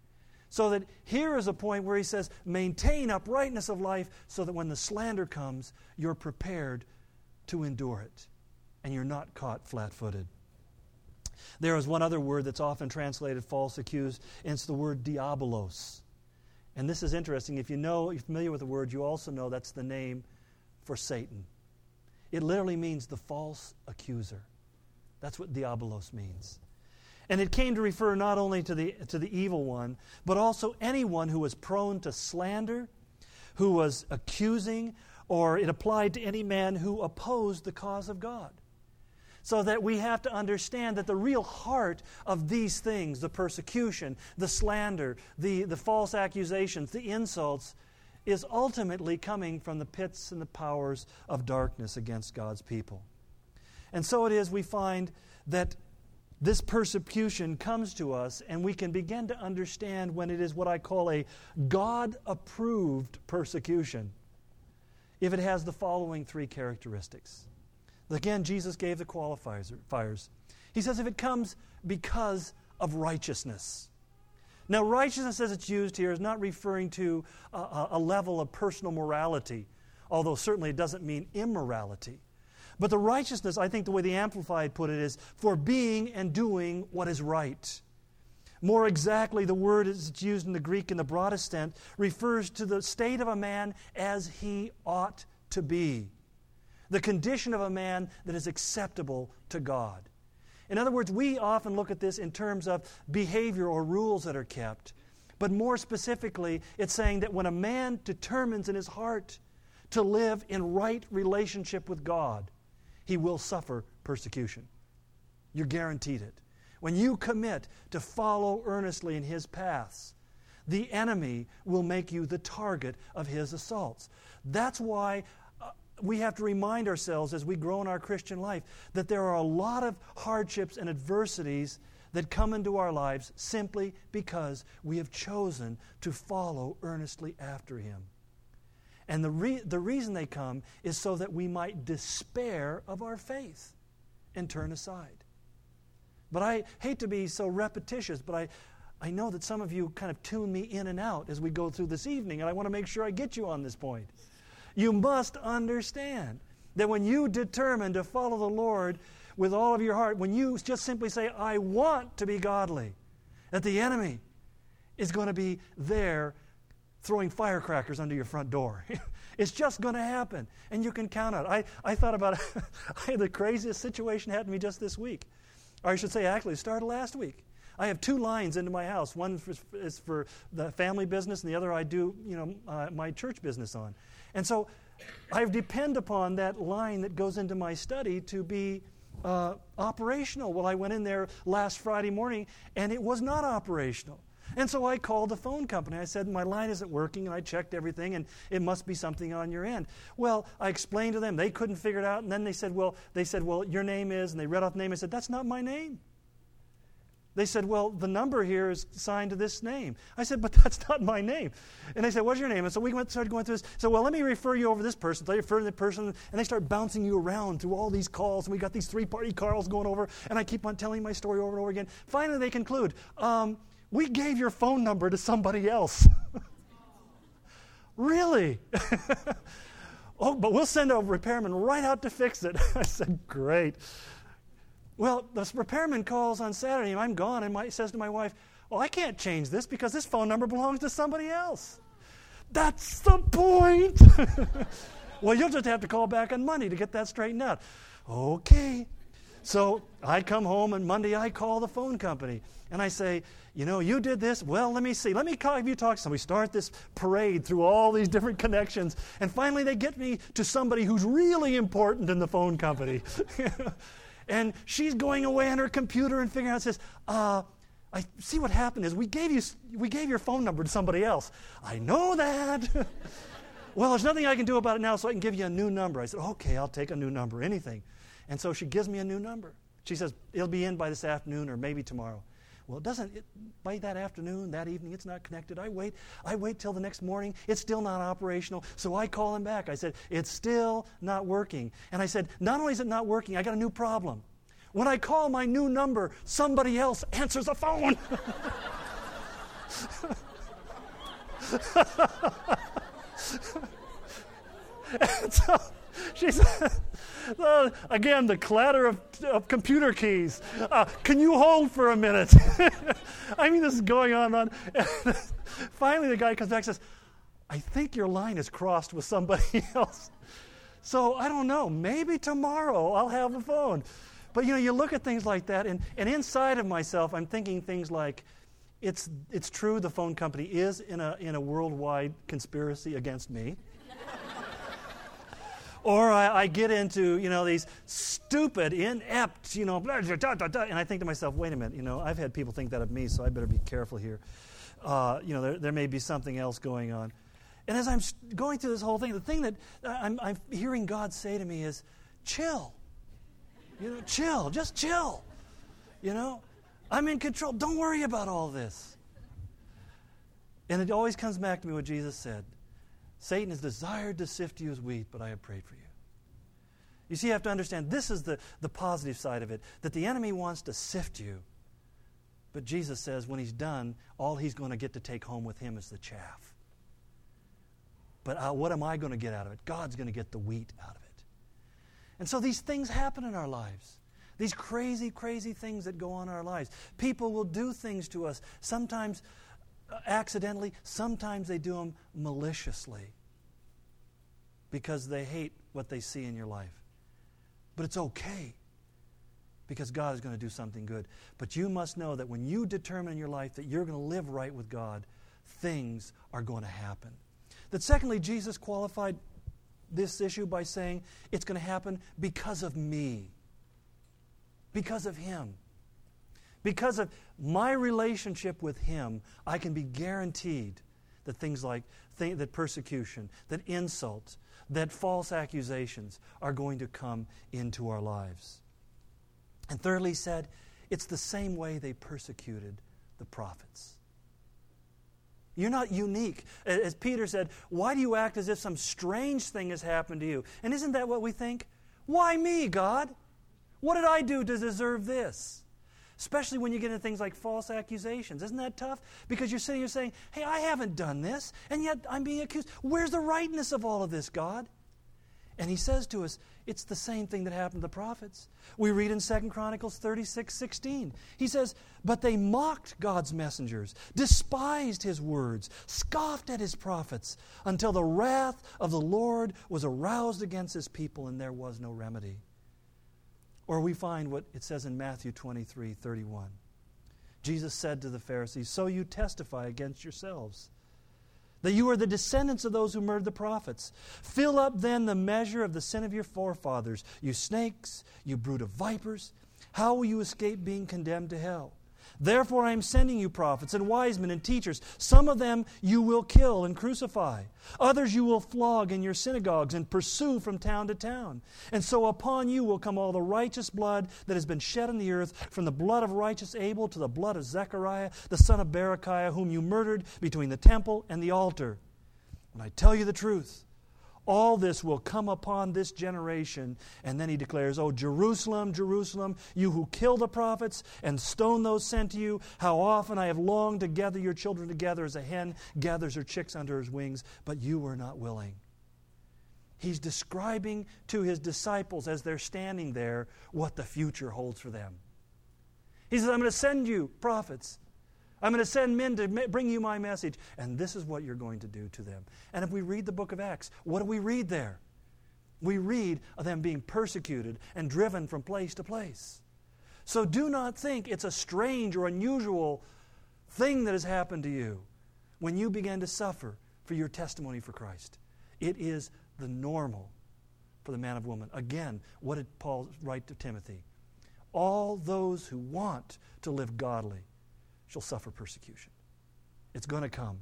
So that here is a point where he says, maintain uprightness of life so that when the slander comes, you're prepared to endure it. And you're not caught flat-footed. There is one other word that's often translated false accused, and it's the word diabolos. And this is interesting. If you know, you're familiar with the word, you also know that's the name for Satan. It literally means the false accuser. That's what diabolos means. And it came to refer not only to the, to the evil one, but also anyone who was prone to slander, who was accusing, or it applied to any man who opposed the cause of God. So that we have to understand that the real heart of these things, the persecution, the slander, the, the false accusations, the insults, is ultimately coming from the pits and the powers of darkness against God's people. And so it is we find that this persecution comes to us, and we can begin to understand when it is what I call a God-approved persecution, if it has the following three characteristics. Again, Jesus gave the qualifiers. He says if it comes because of righteousness. Now, righteousness as it's used here is not referring to a, a level of personal morality, although certainly it doesn't mean immorality. But the righteousness, I think the way the Amplified put it is for being and doing what is right. More exactly, the word as it's used in the Greek in the broadest sense refers to the state of a man as he ought to be. The condition of a man that is acceptable to God. In other words, we often look at this in terms of behavior or rules that are kept. But more specifically, it's saying that when a man determines in his heart to live in right relationship with God, he will suffer persecution. You're guaranteed it. When you commit to follow earnestly in His paths, the enemy will make you the target of his assaults. That's why uh, we have to remind ourselves as we grow in our Christian life that there are a lot of hardships and adversities that come into our lives simply because we have chosen to follow earnestly after Him. And the, re- the reason they come is so that we might despair of our faith and turn aside. But I hate to be so repetitious, but I, I know that some of you kind of tune me in and out as we go through this evening, and I want to make sure I get you on this point. You must understand that when you determine to follow the Lord with all of your heart, when you just simply say, I want to be godly, that the enemy is going to be there throwing firecrackers under your front door. It's just going to happen, and you can count on it. I, I thought about it. I had the craziest situation happen to me just this week. Or I should say, actually, it started last week. I have two lines into my house. One is for the family business, and the other I do, you know, uh, my church business on. And so I depend upon that line that goes into my study to be uh, operational. Well, I went in there last Friday morning, and it was not operational. And so I called the phone company. I said, my line isn't working, and I checked everything, and it must be something on your end. Well, I explained to them. They couldn't figure it out, and then they said, well, they said, well, your name is, and they read off the name. I said, that's not my name. They said, well, the number here is signed to this name. I said, but that's not my name. And they said, what's your name? And so we went, started going through this. So, well, let me refer you over this person. So they refer to the person, and they start bouncing you around through all these calls. And we got these three-party calls going over, and I keep on telling my story over and over again. Finally, they conclude, um, we gave your phone number to somebody else. Really? Oh, but we'll send a repairman right out to fix it. I said, great. Well, the repairman calls on Saturday, and I'm gone, and my, says to my wife, well, I can't change this because this phone number belongs to somebody else. That's the point. Well, you'll just have to call back on Monday to get that straightened out. Okay. So I come home, and Monday I call the phone company, and I say, you know, you did this. Well, let me see. Let me call, have you talk to somebody. We start this parade through all these different connections, and finally they get me to somebody who's really important in the phone company. And she's going away on her computer and figuring out, says, uh, I see what happened is we gave you we gave your phone number to somebody else. I know that. Well, there's nothing I can do about it now, so I can give you a new number. I said, okay, I'll take a new number, anything. And so she gives me a new number. She says, it'll be in by this afternoon or maybe tomorrow. Well, it doesn't, it, by that afternoon, that evening, it's not connected. I wait. I wait till the next morning. It's still not operational. So I call him back. I said, it's still not working. And I said, not only is it not working, I got a new problem. When I call my new number, somebody else answers the phone. And so she said, uh, again, the clatter of, of computer keys. Uh, can you hold for a minute? I mean, this is going on and on. Finally, the guy comes back and says, I think your line is crossed with somebody else. So I don't know. Maybe tomorrow I'll have the phone. But, you know, you look at things like that, and, and inside of myself, I'm thinking things like, it's it's true the phone company is in a in a worldwide conspiracy against me. Or I, I get into, you know, these stupid, inept, you know, blah, blah, blah, blah, and I think to myself, wait a minute, you know, I've had people think that of me, so I better be careful here. Uh, you know, there, there may be something else going on. And as I'm going through this whole thing, the thing that I'm, I'm hearing God say to me is, chill. You know, chill, just chill. You know, I'm in control. Don't worry about all this. And it always comes back to me what Jesus said. Satan has desired to sift you as wheat, but I have prayed for you. You see, you have to understand, this is the, the positive side of it, that the enemy wants to sift you. But Jesus says when he's done, all he's going to get to take home with him is the chaff. But uh, what am I going to get out of it? God's going to get the wheat out of it. And so these things happen in our lives. These crazy, crazy things that go on in our lives. People will do things to us, sometimes accidentally, sometimes they do them maliciously because they hate what they see in your life. But it's okay because God is going to do something good. But you must know that when you determine in your life that you're going to live right with God, things are going to happen. That secondly, Jesus qualified this issue by saying it's going to happen because of me, because of Him. Because of my relationship with Him, I can be guaranteed that things like th- that persecution, that insults, that false accusations are going to come into our lives. And thirdly, he said, it's the same way they persecuted the prophets. You're not unique. As Peter said, why do you act as if some strange thing has happened to you? And isn't that what we think? Why me, God? What did I do to deserve this? Especially when you get into things like false accusations. Isn't that tough? Because you're sitting here saying, hey, I haven't done this, and yet I'm being accused. Where's the rightness of all of this, God? And he says to us, it's the same thing that happened to the prophets. We read in Second Chronicles thirty-six sixteen. He says, but they mocked God's messengers, despised His words, scoffed at His prophets, until the wrath of the Lord was aroused against His people, and there was no remedy. Or we find what it says in Matthew twenty-three thirty-one. Jesus said to the Pharisees, so you testify against yourselves, that you are the descendants of those who murdered the prophets. Fill up then the measure of the sin of your forefathers, you snakes, you brood of vipers. How will you escape being condemned to hell? Therefore I am sending you prophets and wise men and teachers. Some of them you will kill and crucify. Others you will flog in your synagogues and pursue from town to town. And so upon you will come all the righteous blood that has been shed on the earth, from the blood of righteous Abel to the blood of Zechariah, the son of Berechiah, whom you murdered between the temple and the altar. And I tell you the truth, all this will come upon this generation. And then he declares, oh, Jerusalem, Jerusalem, you who kill the prophets and stone those sent to you, how often I have longed to gather your children together as a hen gathers her chicks under her wings, but you were not willing. He's describing to his disciples as they're standing there what the future holds for them. He says, I'm going to send you prophets. I'm going to send men to bring you my message. And this is what you're going to do to them. And if we read the book of Acts, what do we read there? We read of them being persecuted and driven from place to place. So do not think it's a strange or unusual thing that has happened to you when you begin to suffer for your testimony for Christ. It is the normal for the man or woman. Again, what did Paul write to Timothy? All those who want to live godly shall suffer persecution. It's going to come.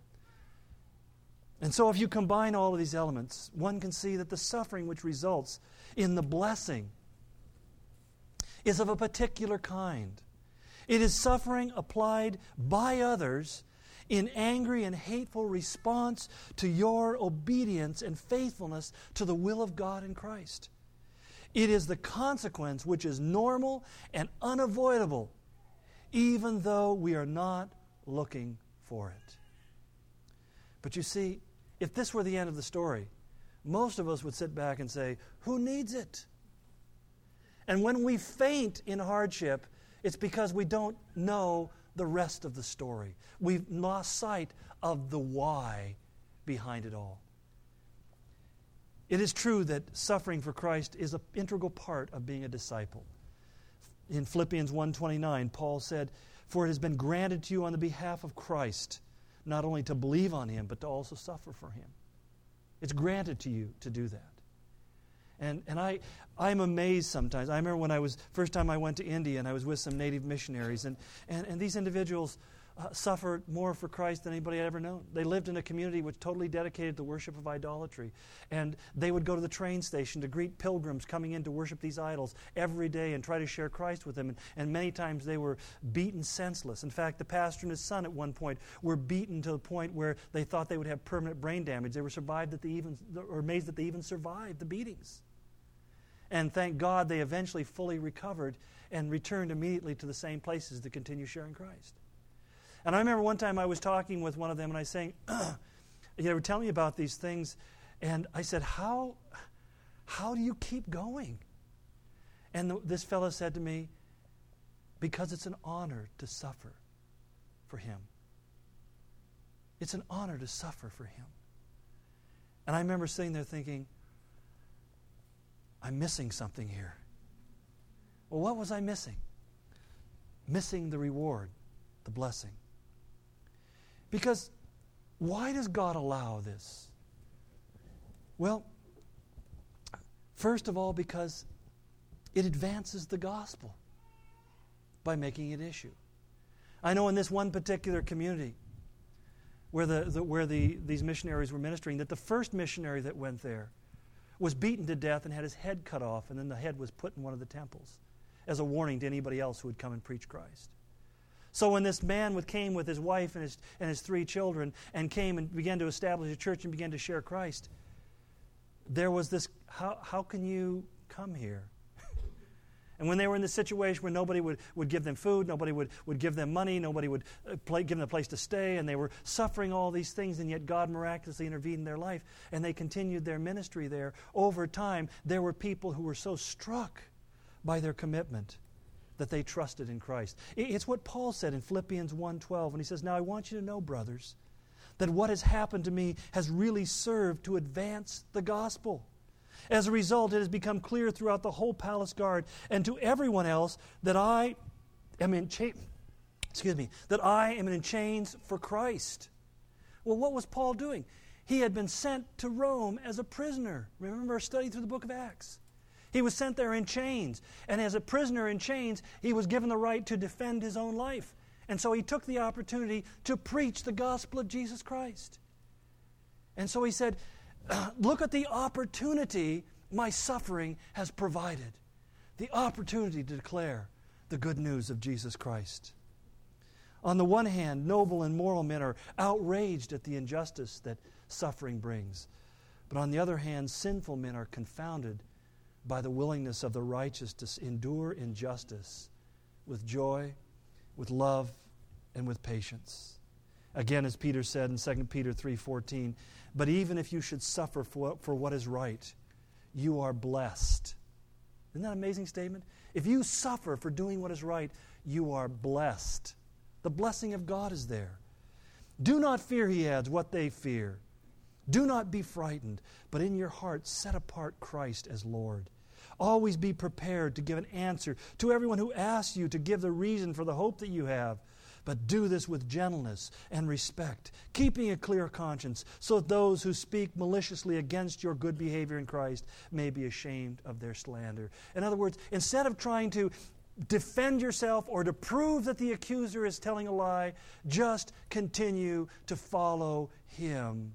And so if you combine all of these elements, one can see that the suffering which results in the blessing is of a particular kind. It is suffering applied by others in angry and hateful response to your obedience and faithfulness to the will of God in Christ. It is the consequence which is normal and unavoidable, even though we are not looking for it. But you see, if this were the end of the story, most of us would sit back and say, who needs it? And when we faint in hardship, it's because we don't know the rest of the story. We've lost sight of the why behind it all. It is true that suffering for Christ is an integral part of being a disciple. In Philippians one twenty-nine, Paul said, for it has been granted to you on the behalf of Christ, not only to believe on Him, but to also suffer for Him. It's granted to you to do that. And and I, I'm amazed sometimes. I remember when I was, first time I went to India and I was with some native missionaries, and, and, and these individuals uh, suffered more for Christ than anybody had ever known. They lived in a community which totally dedicated to worship of idolatry. And they would go to the train station to greet pilgrims coming in to worship these idols every day and try to share Christ with them. And, and many times they were beaten senseless. In fact, the pastor and his son at one point were beaten to the point where they thought they would have permanent brain damage. They were survived that they even, or amazed that they even survived the beatings. And thank God they eventually fully recovered and returned immediately to the same places to continue sharing Christ. And I remember one time I was talking with one of them and I was saying, they were telling me about these things, and I said, how, how do you keep going? And the, this fellow said to me, because it's an honor to suffer for Him. It's an honor to suffer for Him. And I remember sitting there thinking, I'm missing something here. Well, what was I missing? Missing the reward, the blessing. Because why does God allow this? Well, first of all, because it advances the gospel by making it issue. I know in this one particular community where the, the where the these missionaries were ministering, that the first missionary that went there was beaten to death and had his head cut off, and then the head was put in one of the temples as a warning to anybody else who would come and preach Christ. So when this man came with his wife and his, and his three children and came and began to establish a church and began to share Christ, there was this, how, how can you come here? And when they were in this situation where nobody would, would give them food, nobody would, would give them money, nobody would uh, play, give them a place to stay, and they were suffering all these things, and yet God miraculously intervened in their life, and they continued their ministry there. Over time, there were people who were so struck by their commitment that they trusted in Christ. It's what Paul said in Philippians one twelve, and he says, now I want you to know, brothers, that what has happened to me has really served to advance the gospel. As a result, it has become clear throughout the whole palace guard and to everyone else that I am in cha- excuse me, that I am in chains for Christ. Well, what was Paul doing? He had been sent to Rome as a prisoner. Remember our study through the book of Acts. He was sent there in chains, and as a prisoner in chains, he was given the right to defend his own life. And so he took the opportunity to preach the gospel of Jesus Christ. And so he said, look at the opportunity my suffering has provided. The opportunity to declare the good news of Jesus Christ. On the one hand, noble and moral men are outraged at the injustice that suffering brings. But on the other hand, sinful men are confounded by the willingness of the righteous to endure injustice with joy, with love, and with patience. Again, as Peter said in Second Peter three fourteen, but even if you should suffer for, for what is right, you are blessed. Isn't that an amazing statement? If you suffer for doing what is right, you are blessed. The blessing of God is there. Do not fear, he adds, what they fear. Do not be frightened, but in your heart set apart Christ as Lord. Always be prepared to give an answer to everyone who asks you to give the reason for the hope that you have. But do this with gentleness and respect, keeping a clear conscience, so that those who speak maliciously against your good behavior in Christ may be ashamed of their slander. In other words, instead of trying to defend yourself or to prove that the accuser is telling a lie, just continue to follow him.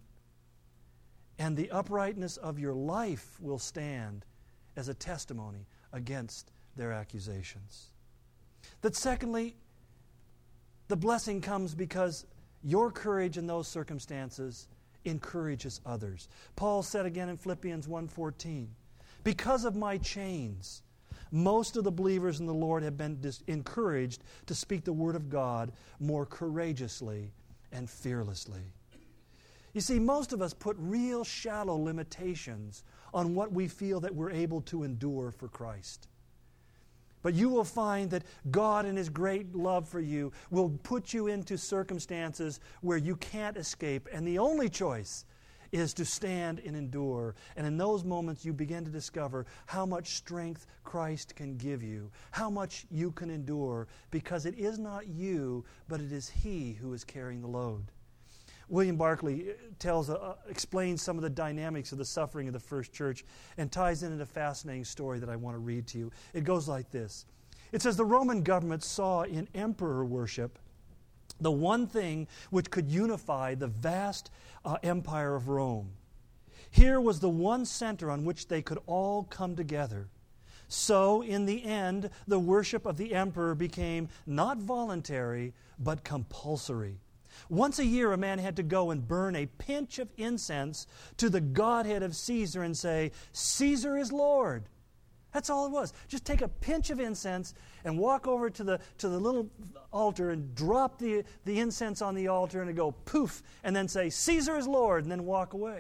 And the uprightness of your life will stand as a testimony against their accusations. That secondly, the blessing comes because your courage in those circumstances encourages others. Paul said again in Philippians one fourteen, because of my chains, most of the believers in the Lord have been dis- encouraged to speak the word of God more courageously and fearlessly. You see, most of us put real shallow limitations on what we feel that we're able to endure for Christ. But you will find that God in His great love for you will put you into circumstances where you can't escape, and the only choice is to stand and endure. And in those moments you begin to discover how much strength Christ can give you, how much you can endure, because it is not you, but it is He who is carrying the load. William Barclay tells, uh, explains some of the dynamics of the suffering of the first church and ties in a fascinating story that I want to read to you. It goes like this. It says, the Roman government saw in emperor worship the one thing which could unify the vast uh, empire of Rome. Here was the one center on which they could all come together. So, in the end, the worship of the emperor became not voluntary, but compulsory. Once a year, a man had to go and burn a pinch of incense to the Godhead of Caesar and say, Caesar is Lord. That's all it was. Just take a pinch of incense and walk over to the, to the little altar and drop the, the incense on the altar and go poof, and then say, Caesar is Lord, and then walk away.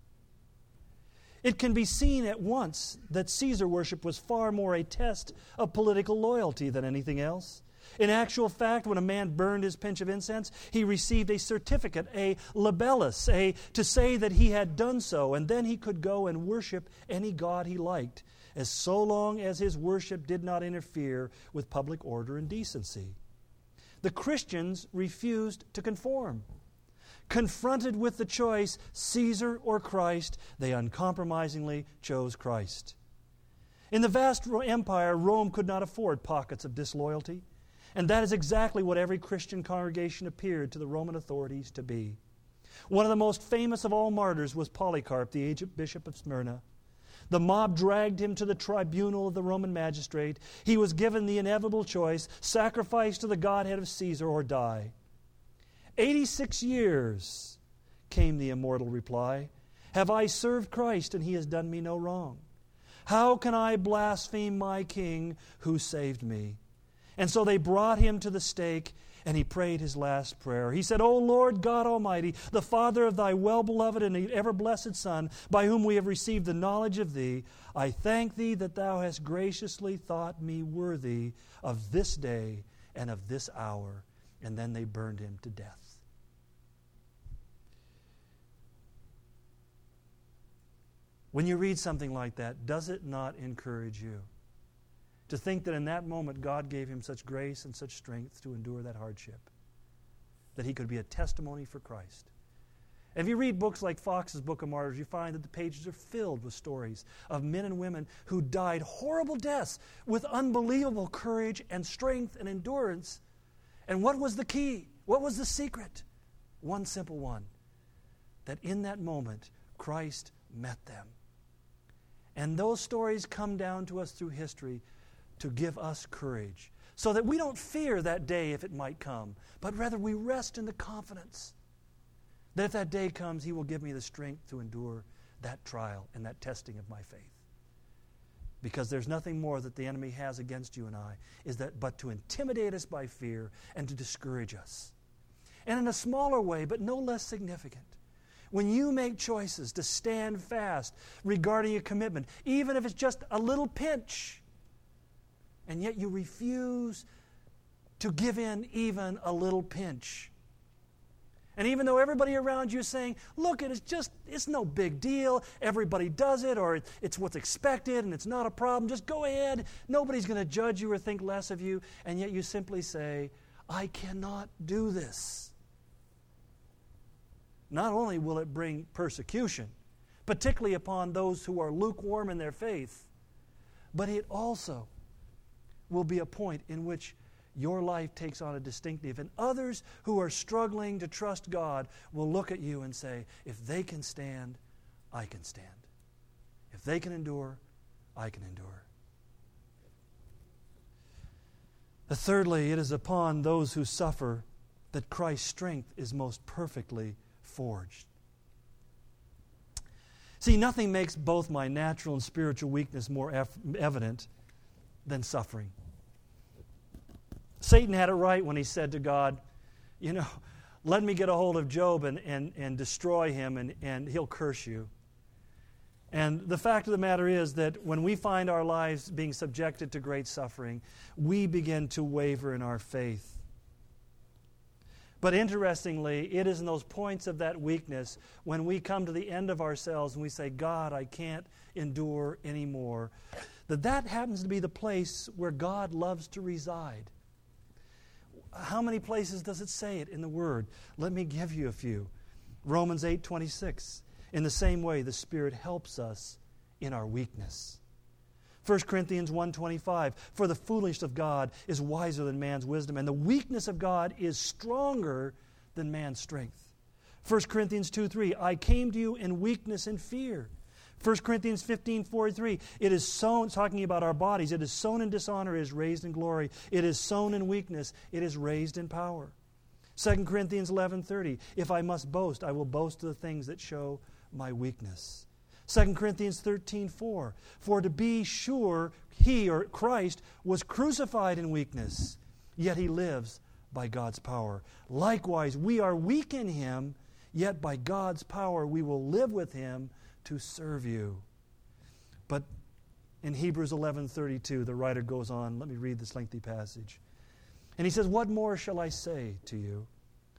It can be seen at once that Caesar worship was far more a test of political loyalty than anything else. In actual fact, when a man burned his pinch of incense, he received a certificate, a libellus, a, to say that he had done so, and then he could go and worship any god he liked, as so long as his worship did not interfere with public order and decency. The Christians refused to conform. Confronted with the choice, Caesar or Christ, they uncompromisingly chose Christ. In the vast empire, Rome could not afford pockets of disloyalty. And that is exactly what every Christian congregation appeared to the Roman authorities to be. One of the most famous of all martyrs was Polycarp, the aged bishop of Smyrna. The mob dragged him to the tribunal of the Roman magistrate. He was given the inevitable choice, sacrifice to the Godhead of Caesar or die. Eighty-six years, came the immortal reply, have I served Christ, and He has done me no wrong. How can I blaspheme my King who saved me? And so they brought him to the stake, and he prayed his last prayer. He said, O Lord God Almighty, the Father of thy well-beloved and ever-blessed Son, by whom we have received the knowledge of thee, I thank thee that thou hast graciously thought me worthy of this day and of this hour. And then they burned him to death. When you read something like that, does it not encourage you? To think that in that moment God gave him such grace and such strength to endure that hardship, that he could be a testimony for Christ. And if you read books like Fox's Book of Martyrs, you find that the pages are filled with stories of men and women who died horrible deaths with unbelievable courage and strength and endurance. And what was the key? What was the secret? One simple one, that in that moment Christ met them. And those stories come down to us through history to give us courage, so that we don't fear that day if it might come, but rather we rest in the confidence that if that day comes, He will give me the strength to endure that trial and that testing of my faith. Because there's nothing more that the enemy has against you and I, is that but to intimidate us by fear and to discourage us. And in a smaller way, but no less significant, when you make choices to stand fast regarding a commitment, even if it's just a little pinch, and yet you refuse to give in even a little pinch. And even though everybody around you is saying, look, it's just, it's no big deal, everybody does it, or it's what's expected and it's not a problem, just go ahead, nobody's going to judge you or think less of you, and yet you simply say, I cannot do this. Not only will it bring persecution, particularly upon those who are lukewarm in their faith, but it also will be a point in which your life takes on a distinctive, and others who are struggling to trust God will look at you and say, if they can stand, I can stand. If they can endure, I can endure. Thirdly, it is upon those who suffer that Christ's strength is most perfectly forged. See, nothing makes both my natural and spiritual weakness more eff- evident than suffering. Satan had it right when he said to God, you know, let me get a hold of Job and, and, and destroy him, and, and he'll curse you. And the fact of the matter is that when we find our lives being subjected to great suffering, we begin to waver in our faith. But interestingly, it is in those points of that weakness when we come to the end of ourselves and we say, God, I can't endure anymore, that that happens to be the place where God loves to reside. How many places does it say it in the Word? Let me give you a few. Romans eight twenty-six. In the same way, the Spirit helps us in our weakness. First Corinthians one twenty-five. For the foolishness of God is wiser than man's wisdom, and the weakness of God is stronger than man's strength. First Corinthians two three. I came to you in weakness and fear. First Corinthians fifteen forty-three, it is sown, talking about our bodies, it is sown in dishonor, it is raised in glory. It is sown in weakness, it is raised in power. Second Corinthians eleven thirty, if I must boast, I will boast of the things that show my weakness. Second Corinthians thirteen four, for to be sure he, or Christ, was crucified in weakness, yet he lives by God's power. Likewise, we are weak in him, yet by God's power we will live with him to serve you. But in Hebrews eleven thirty-two, the writer goes on. Let me read this lengthy passage. And he says, what more shall I say to you?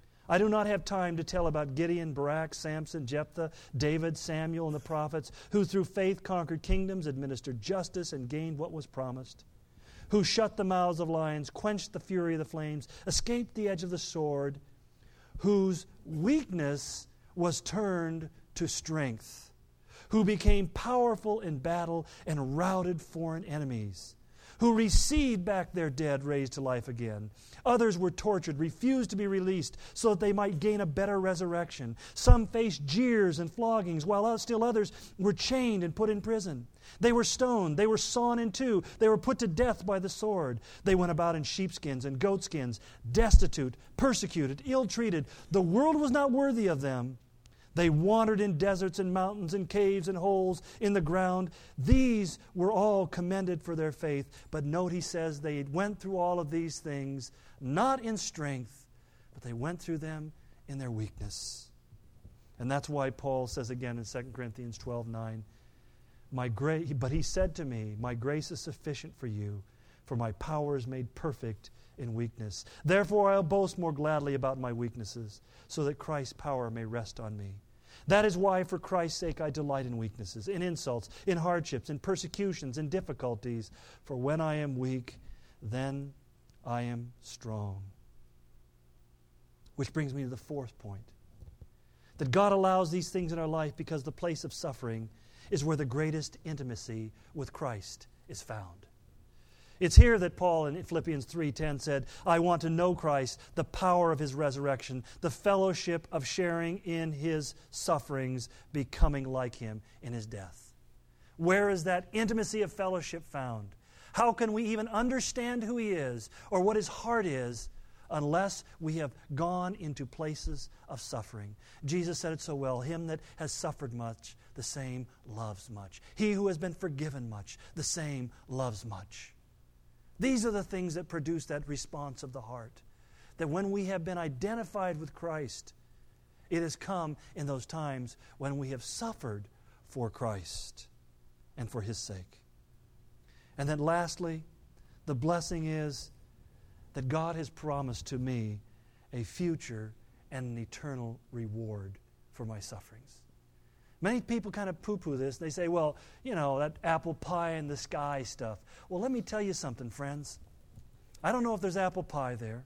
I do not have time to tell about Gideon, Barak, Samson, Jephthah, David, Samuel, and the prophets, who through faith conquered kingdoms, administered justice, and gained what was promised, who shut the mouths of lions, quenched the fury of the flames, escaped the edge of the sword, whose weakness was turned to strength, who became powerful in battle and routed foreign enemies, who received back their dead raised to life again. Others were tortured, refused to be released so that they might gain a better resurrection. Some faced jeers and floggings, while still others were chained and put in prison. They were stoned, they were sawn in two, they were put to death by the sword. They went about in sheepskins and goatskins, destitute, persecuted, ill-treated. The world was not worthy of them. They wandered in deserts and mountains and caves and holes in the ground. These were all commended for their faith. But note he says they went through all of these things not in strength, but they went through them in their weakness. And that's why Paul says again in Second Corinthians twelve nine, my gra- but he said to me, my grace is sufficient for you, for my power is made perfect in weakness. Therefore I'll boast more gladly about my weaknesses, so that Christ's power may rest on me. That is why, for Christ's sake, I delight in weaknesses, in insults, in hardships, in persecutions, in difficulties. For when I am weak, then I am strong. Which brings me to the fourth point. That God allows these things in our life because the place of suffering is where the greatest intimacy with Christ is found. It's here that Paul in Philippians three ten said, I want to know Christ, the power of his resurrection, the fellowship of sharing in his sufferings, becoming like him in his death. Where is that intimacy of fellowship found? How can we even understand who he is or what his heart is unless we have gone into places of suffering? Jesus said it so well, him that has suffered much, the same loves much. He who has been forgiven much, the same loves much. These are the things that produce that response of the heart. that when we have been identified with Christ, it has come in those times when we have suffered for Christ and for His sake. And then lastly, the blessing is that God has promised to me a future and an eternal reward for my sufferings. Many people kind of poo-poo this. They say, well, you know, that apple pie in the sky stuff. Well, let me tell you something, friends. I don't know if there's apple pie there.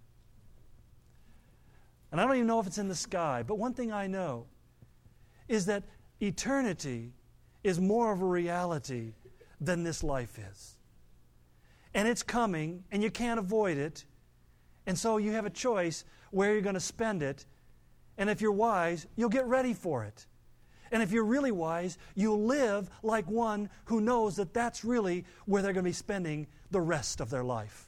And I don't even know if it's in the sky. But one thing I know is that eternity is more of a reality than this life is. And it's coming, and you can't avoid it. And so you have a choice where you're going to spend it. And if you're wise, you'll get ready for it. And if you're really wise, you'll live like one who knows that that's really where they're going to be spending the rest of their life.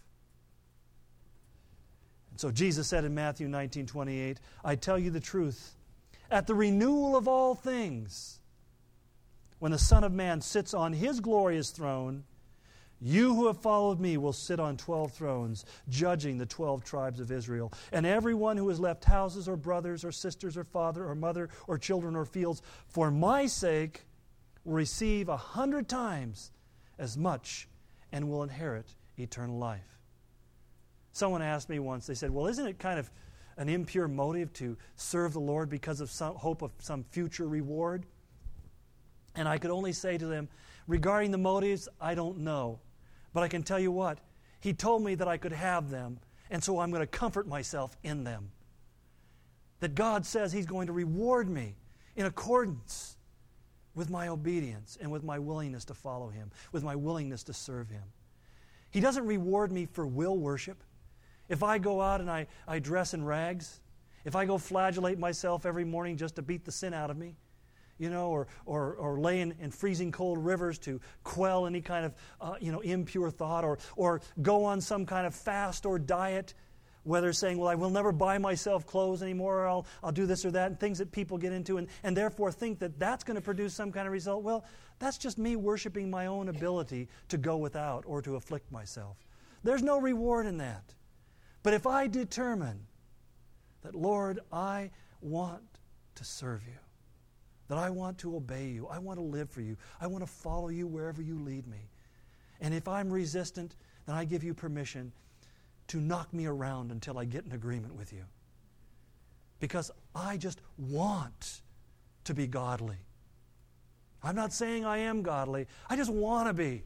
And so Jesus said in Matthew nineteen twenty-eight, I tell you the truth, at the renewal of all things, when the Son of Man sits on His glorious throne, you who have followed me will sit on twelve thrones, judging the twelve tribes of Israel. And everyone who has left houses or brothers or sisters or father or mother or children or fields for my sake will receive a hundred times as much and will inherit eternal life. Someone asked me once, they said, well, isn't it kind of an impure motive to serve the Lord because of some hope of some future reward? And I could only say to them, regarding the motives, I don't know. But I can tell you what, He told me that I could have them, and so I'm going to comfort myself in them. That God says He's going to reward me in accordance with my obedience and with my willingness to follow Him, with my willingness to serve Him. He doesn't reward me for will worship. If I go out and I, I dress in rags, if I go flagellate myself every morning just to beat the sin out of me, you know, or or, or lay in, in freezing cold rivers to quell any kind of, uh, you know, impure thought, or or go on some kind of fast or diet, whether saying, well, I will never buy myself clothes anymore, or I'll, I'll do this or that, and things that people get into, and, and therefore think that that's going to produce some kind of result. Well, that's just me worshiping my own ability to go without or to afflict myself. There's no reward in that. But if I determine that, Lord, I want to serve you, that I want to obey you, I want to live for you, I want to follow you wherever you lead me. And if I'm resistant, then I give you permission to knock me around until I get in agreement with you. Because I just want to be godly. I'm not saying I am godly, I just want to be.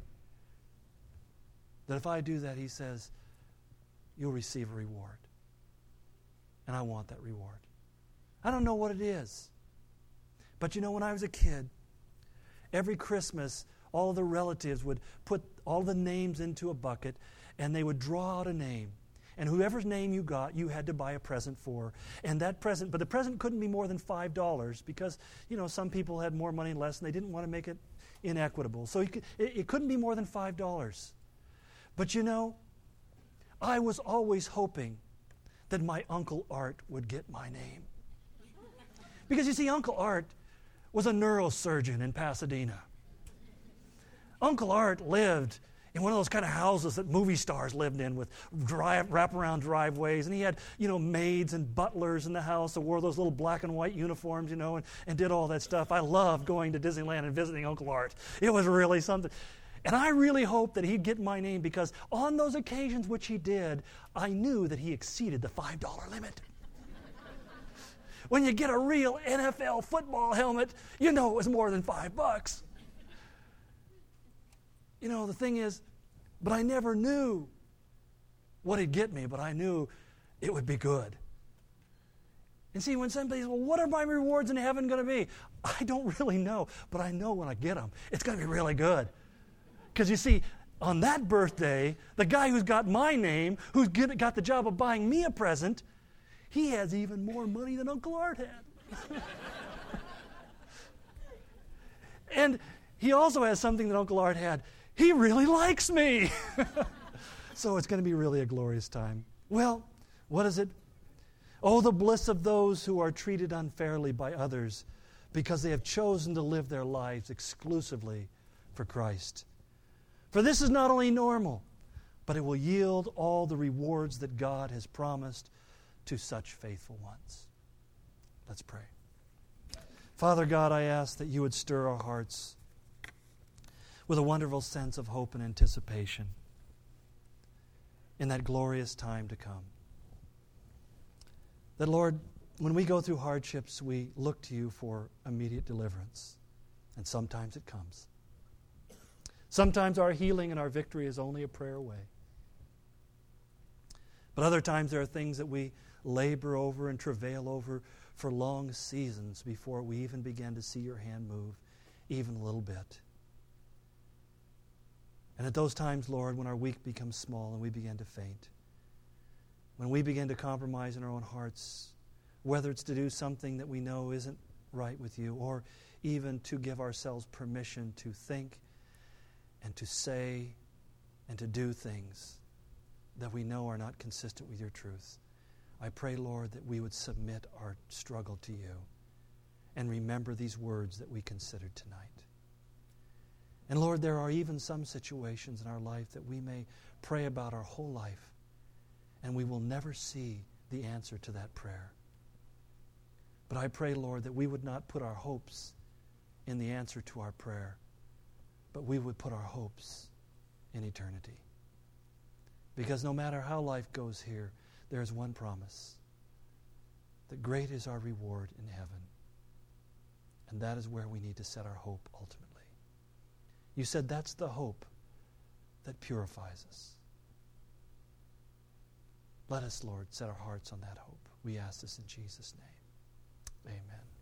That if I do that, He says, you'll receive a reward. And I want that reward. I don't know what it is. But you know, when I was a kid, every Christmas, all the relatives would put all the names into a bucket, and they would draw out a name. And whoever's name you got, you had to buy a present for. And that present, but the present couldn't be more than five dollars because, you know, some people had more money, less, and they didn't want to make it inequitable. So you could, it, it couldn't be more than five dollars. But you know, I was always hoping that my Uncle Art would get my name. Because you see, Uncle Art was a neurosurgeon in Pasadena. Uncle Art lived in one of those kind of houses that movie stars lived in with drive, wraparound driveways. And he had, you know, maids and butlers in the house that wore those little black and white uniforms, you know, and, and did all that stuff. I loved going to Disneyland and visiting Uncle Art. It was really something. And I really hoped that he'd get my name because on those occasions which he did, I knew that he exceeded the five dollar limit. When you get a real N F L football helmet, you know it was more than five bucks. You know, the thing is, but I never knew what he'd get me, but I knew it would be good. And see, when somebody says, well, what are my rewards in heaven going to be? I don't really know, but I know when I get them, it's going to be really good. Because you see, on that birthday, the guy who's got my name, who's got the job of buying me a present, he has even more money than Uncle Art had. And he also has something that Uncle Art had. He really likes me. So it's going to be really a glorious time. Well, what is it? Oh, the bliss of those who are treated unfairly by others because they have chosen to live their lives exclusively for Christ. For this is not only normal, but it will yield all the rewards that God has promised to such faithful ones. Let's pray. Father God, I ask that you would stir our hearts with a wonderful sense of hope and anticipation in that glorious time to come. That, Lord, when we go through hardships, we look to you for immediate deliverance. And sometimes it comes. Sometimes our healing and our victory is only a prayer away. But other times there are things that we labor over and travail over for long seasons before we even begin to see your hand move even a little bit. And at those times, Lord, when our week becomes small and we begin to faint, when we begin to compromise in our own hearts, whether it's to do something that we know isn't right with you, or even to give ourselves permission to think and to say and to do things that we know are not consistent with your truth, I pray, Lord, that we would submit our struggle to you and remember these words that we considered tonight. And Lord, there are even some situations in our life that we may pray about our whole life, and we will never see the answer to that prayer. But I pray, Lord, that we would not put our hopes in the answer to our prayer, but we would put our hopes in eternity. Because no matter how life goes here, there is one promise, that great is our reward in heaven. And that is where we need to set our hope ultimately. You said that's the hope that purifies us. Let us, Lord, set our hearts on that hope. We ask this in Jesus' name. Amen.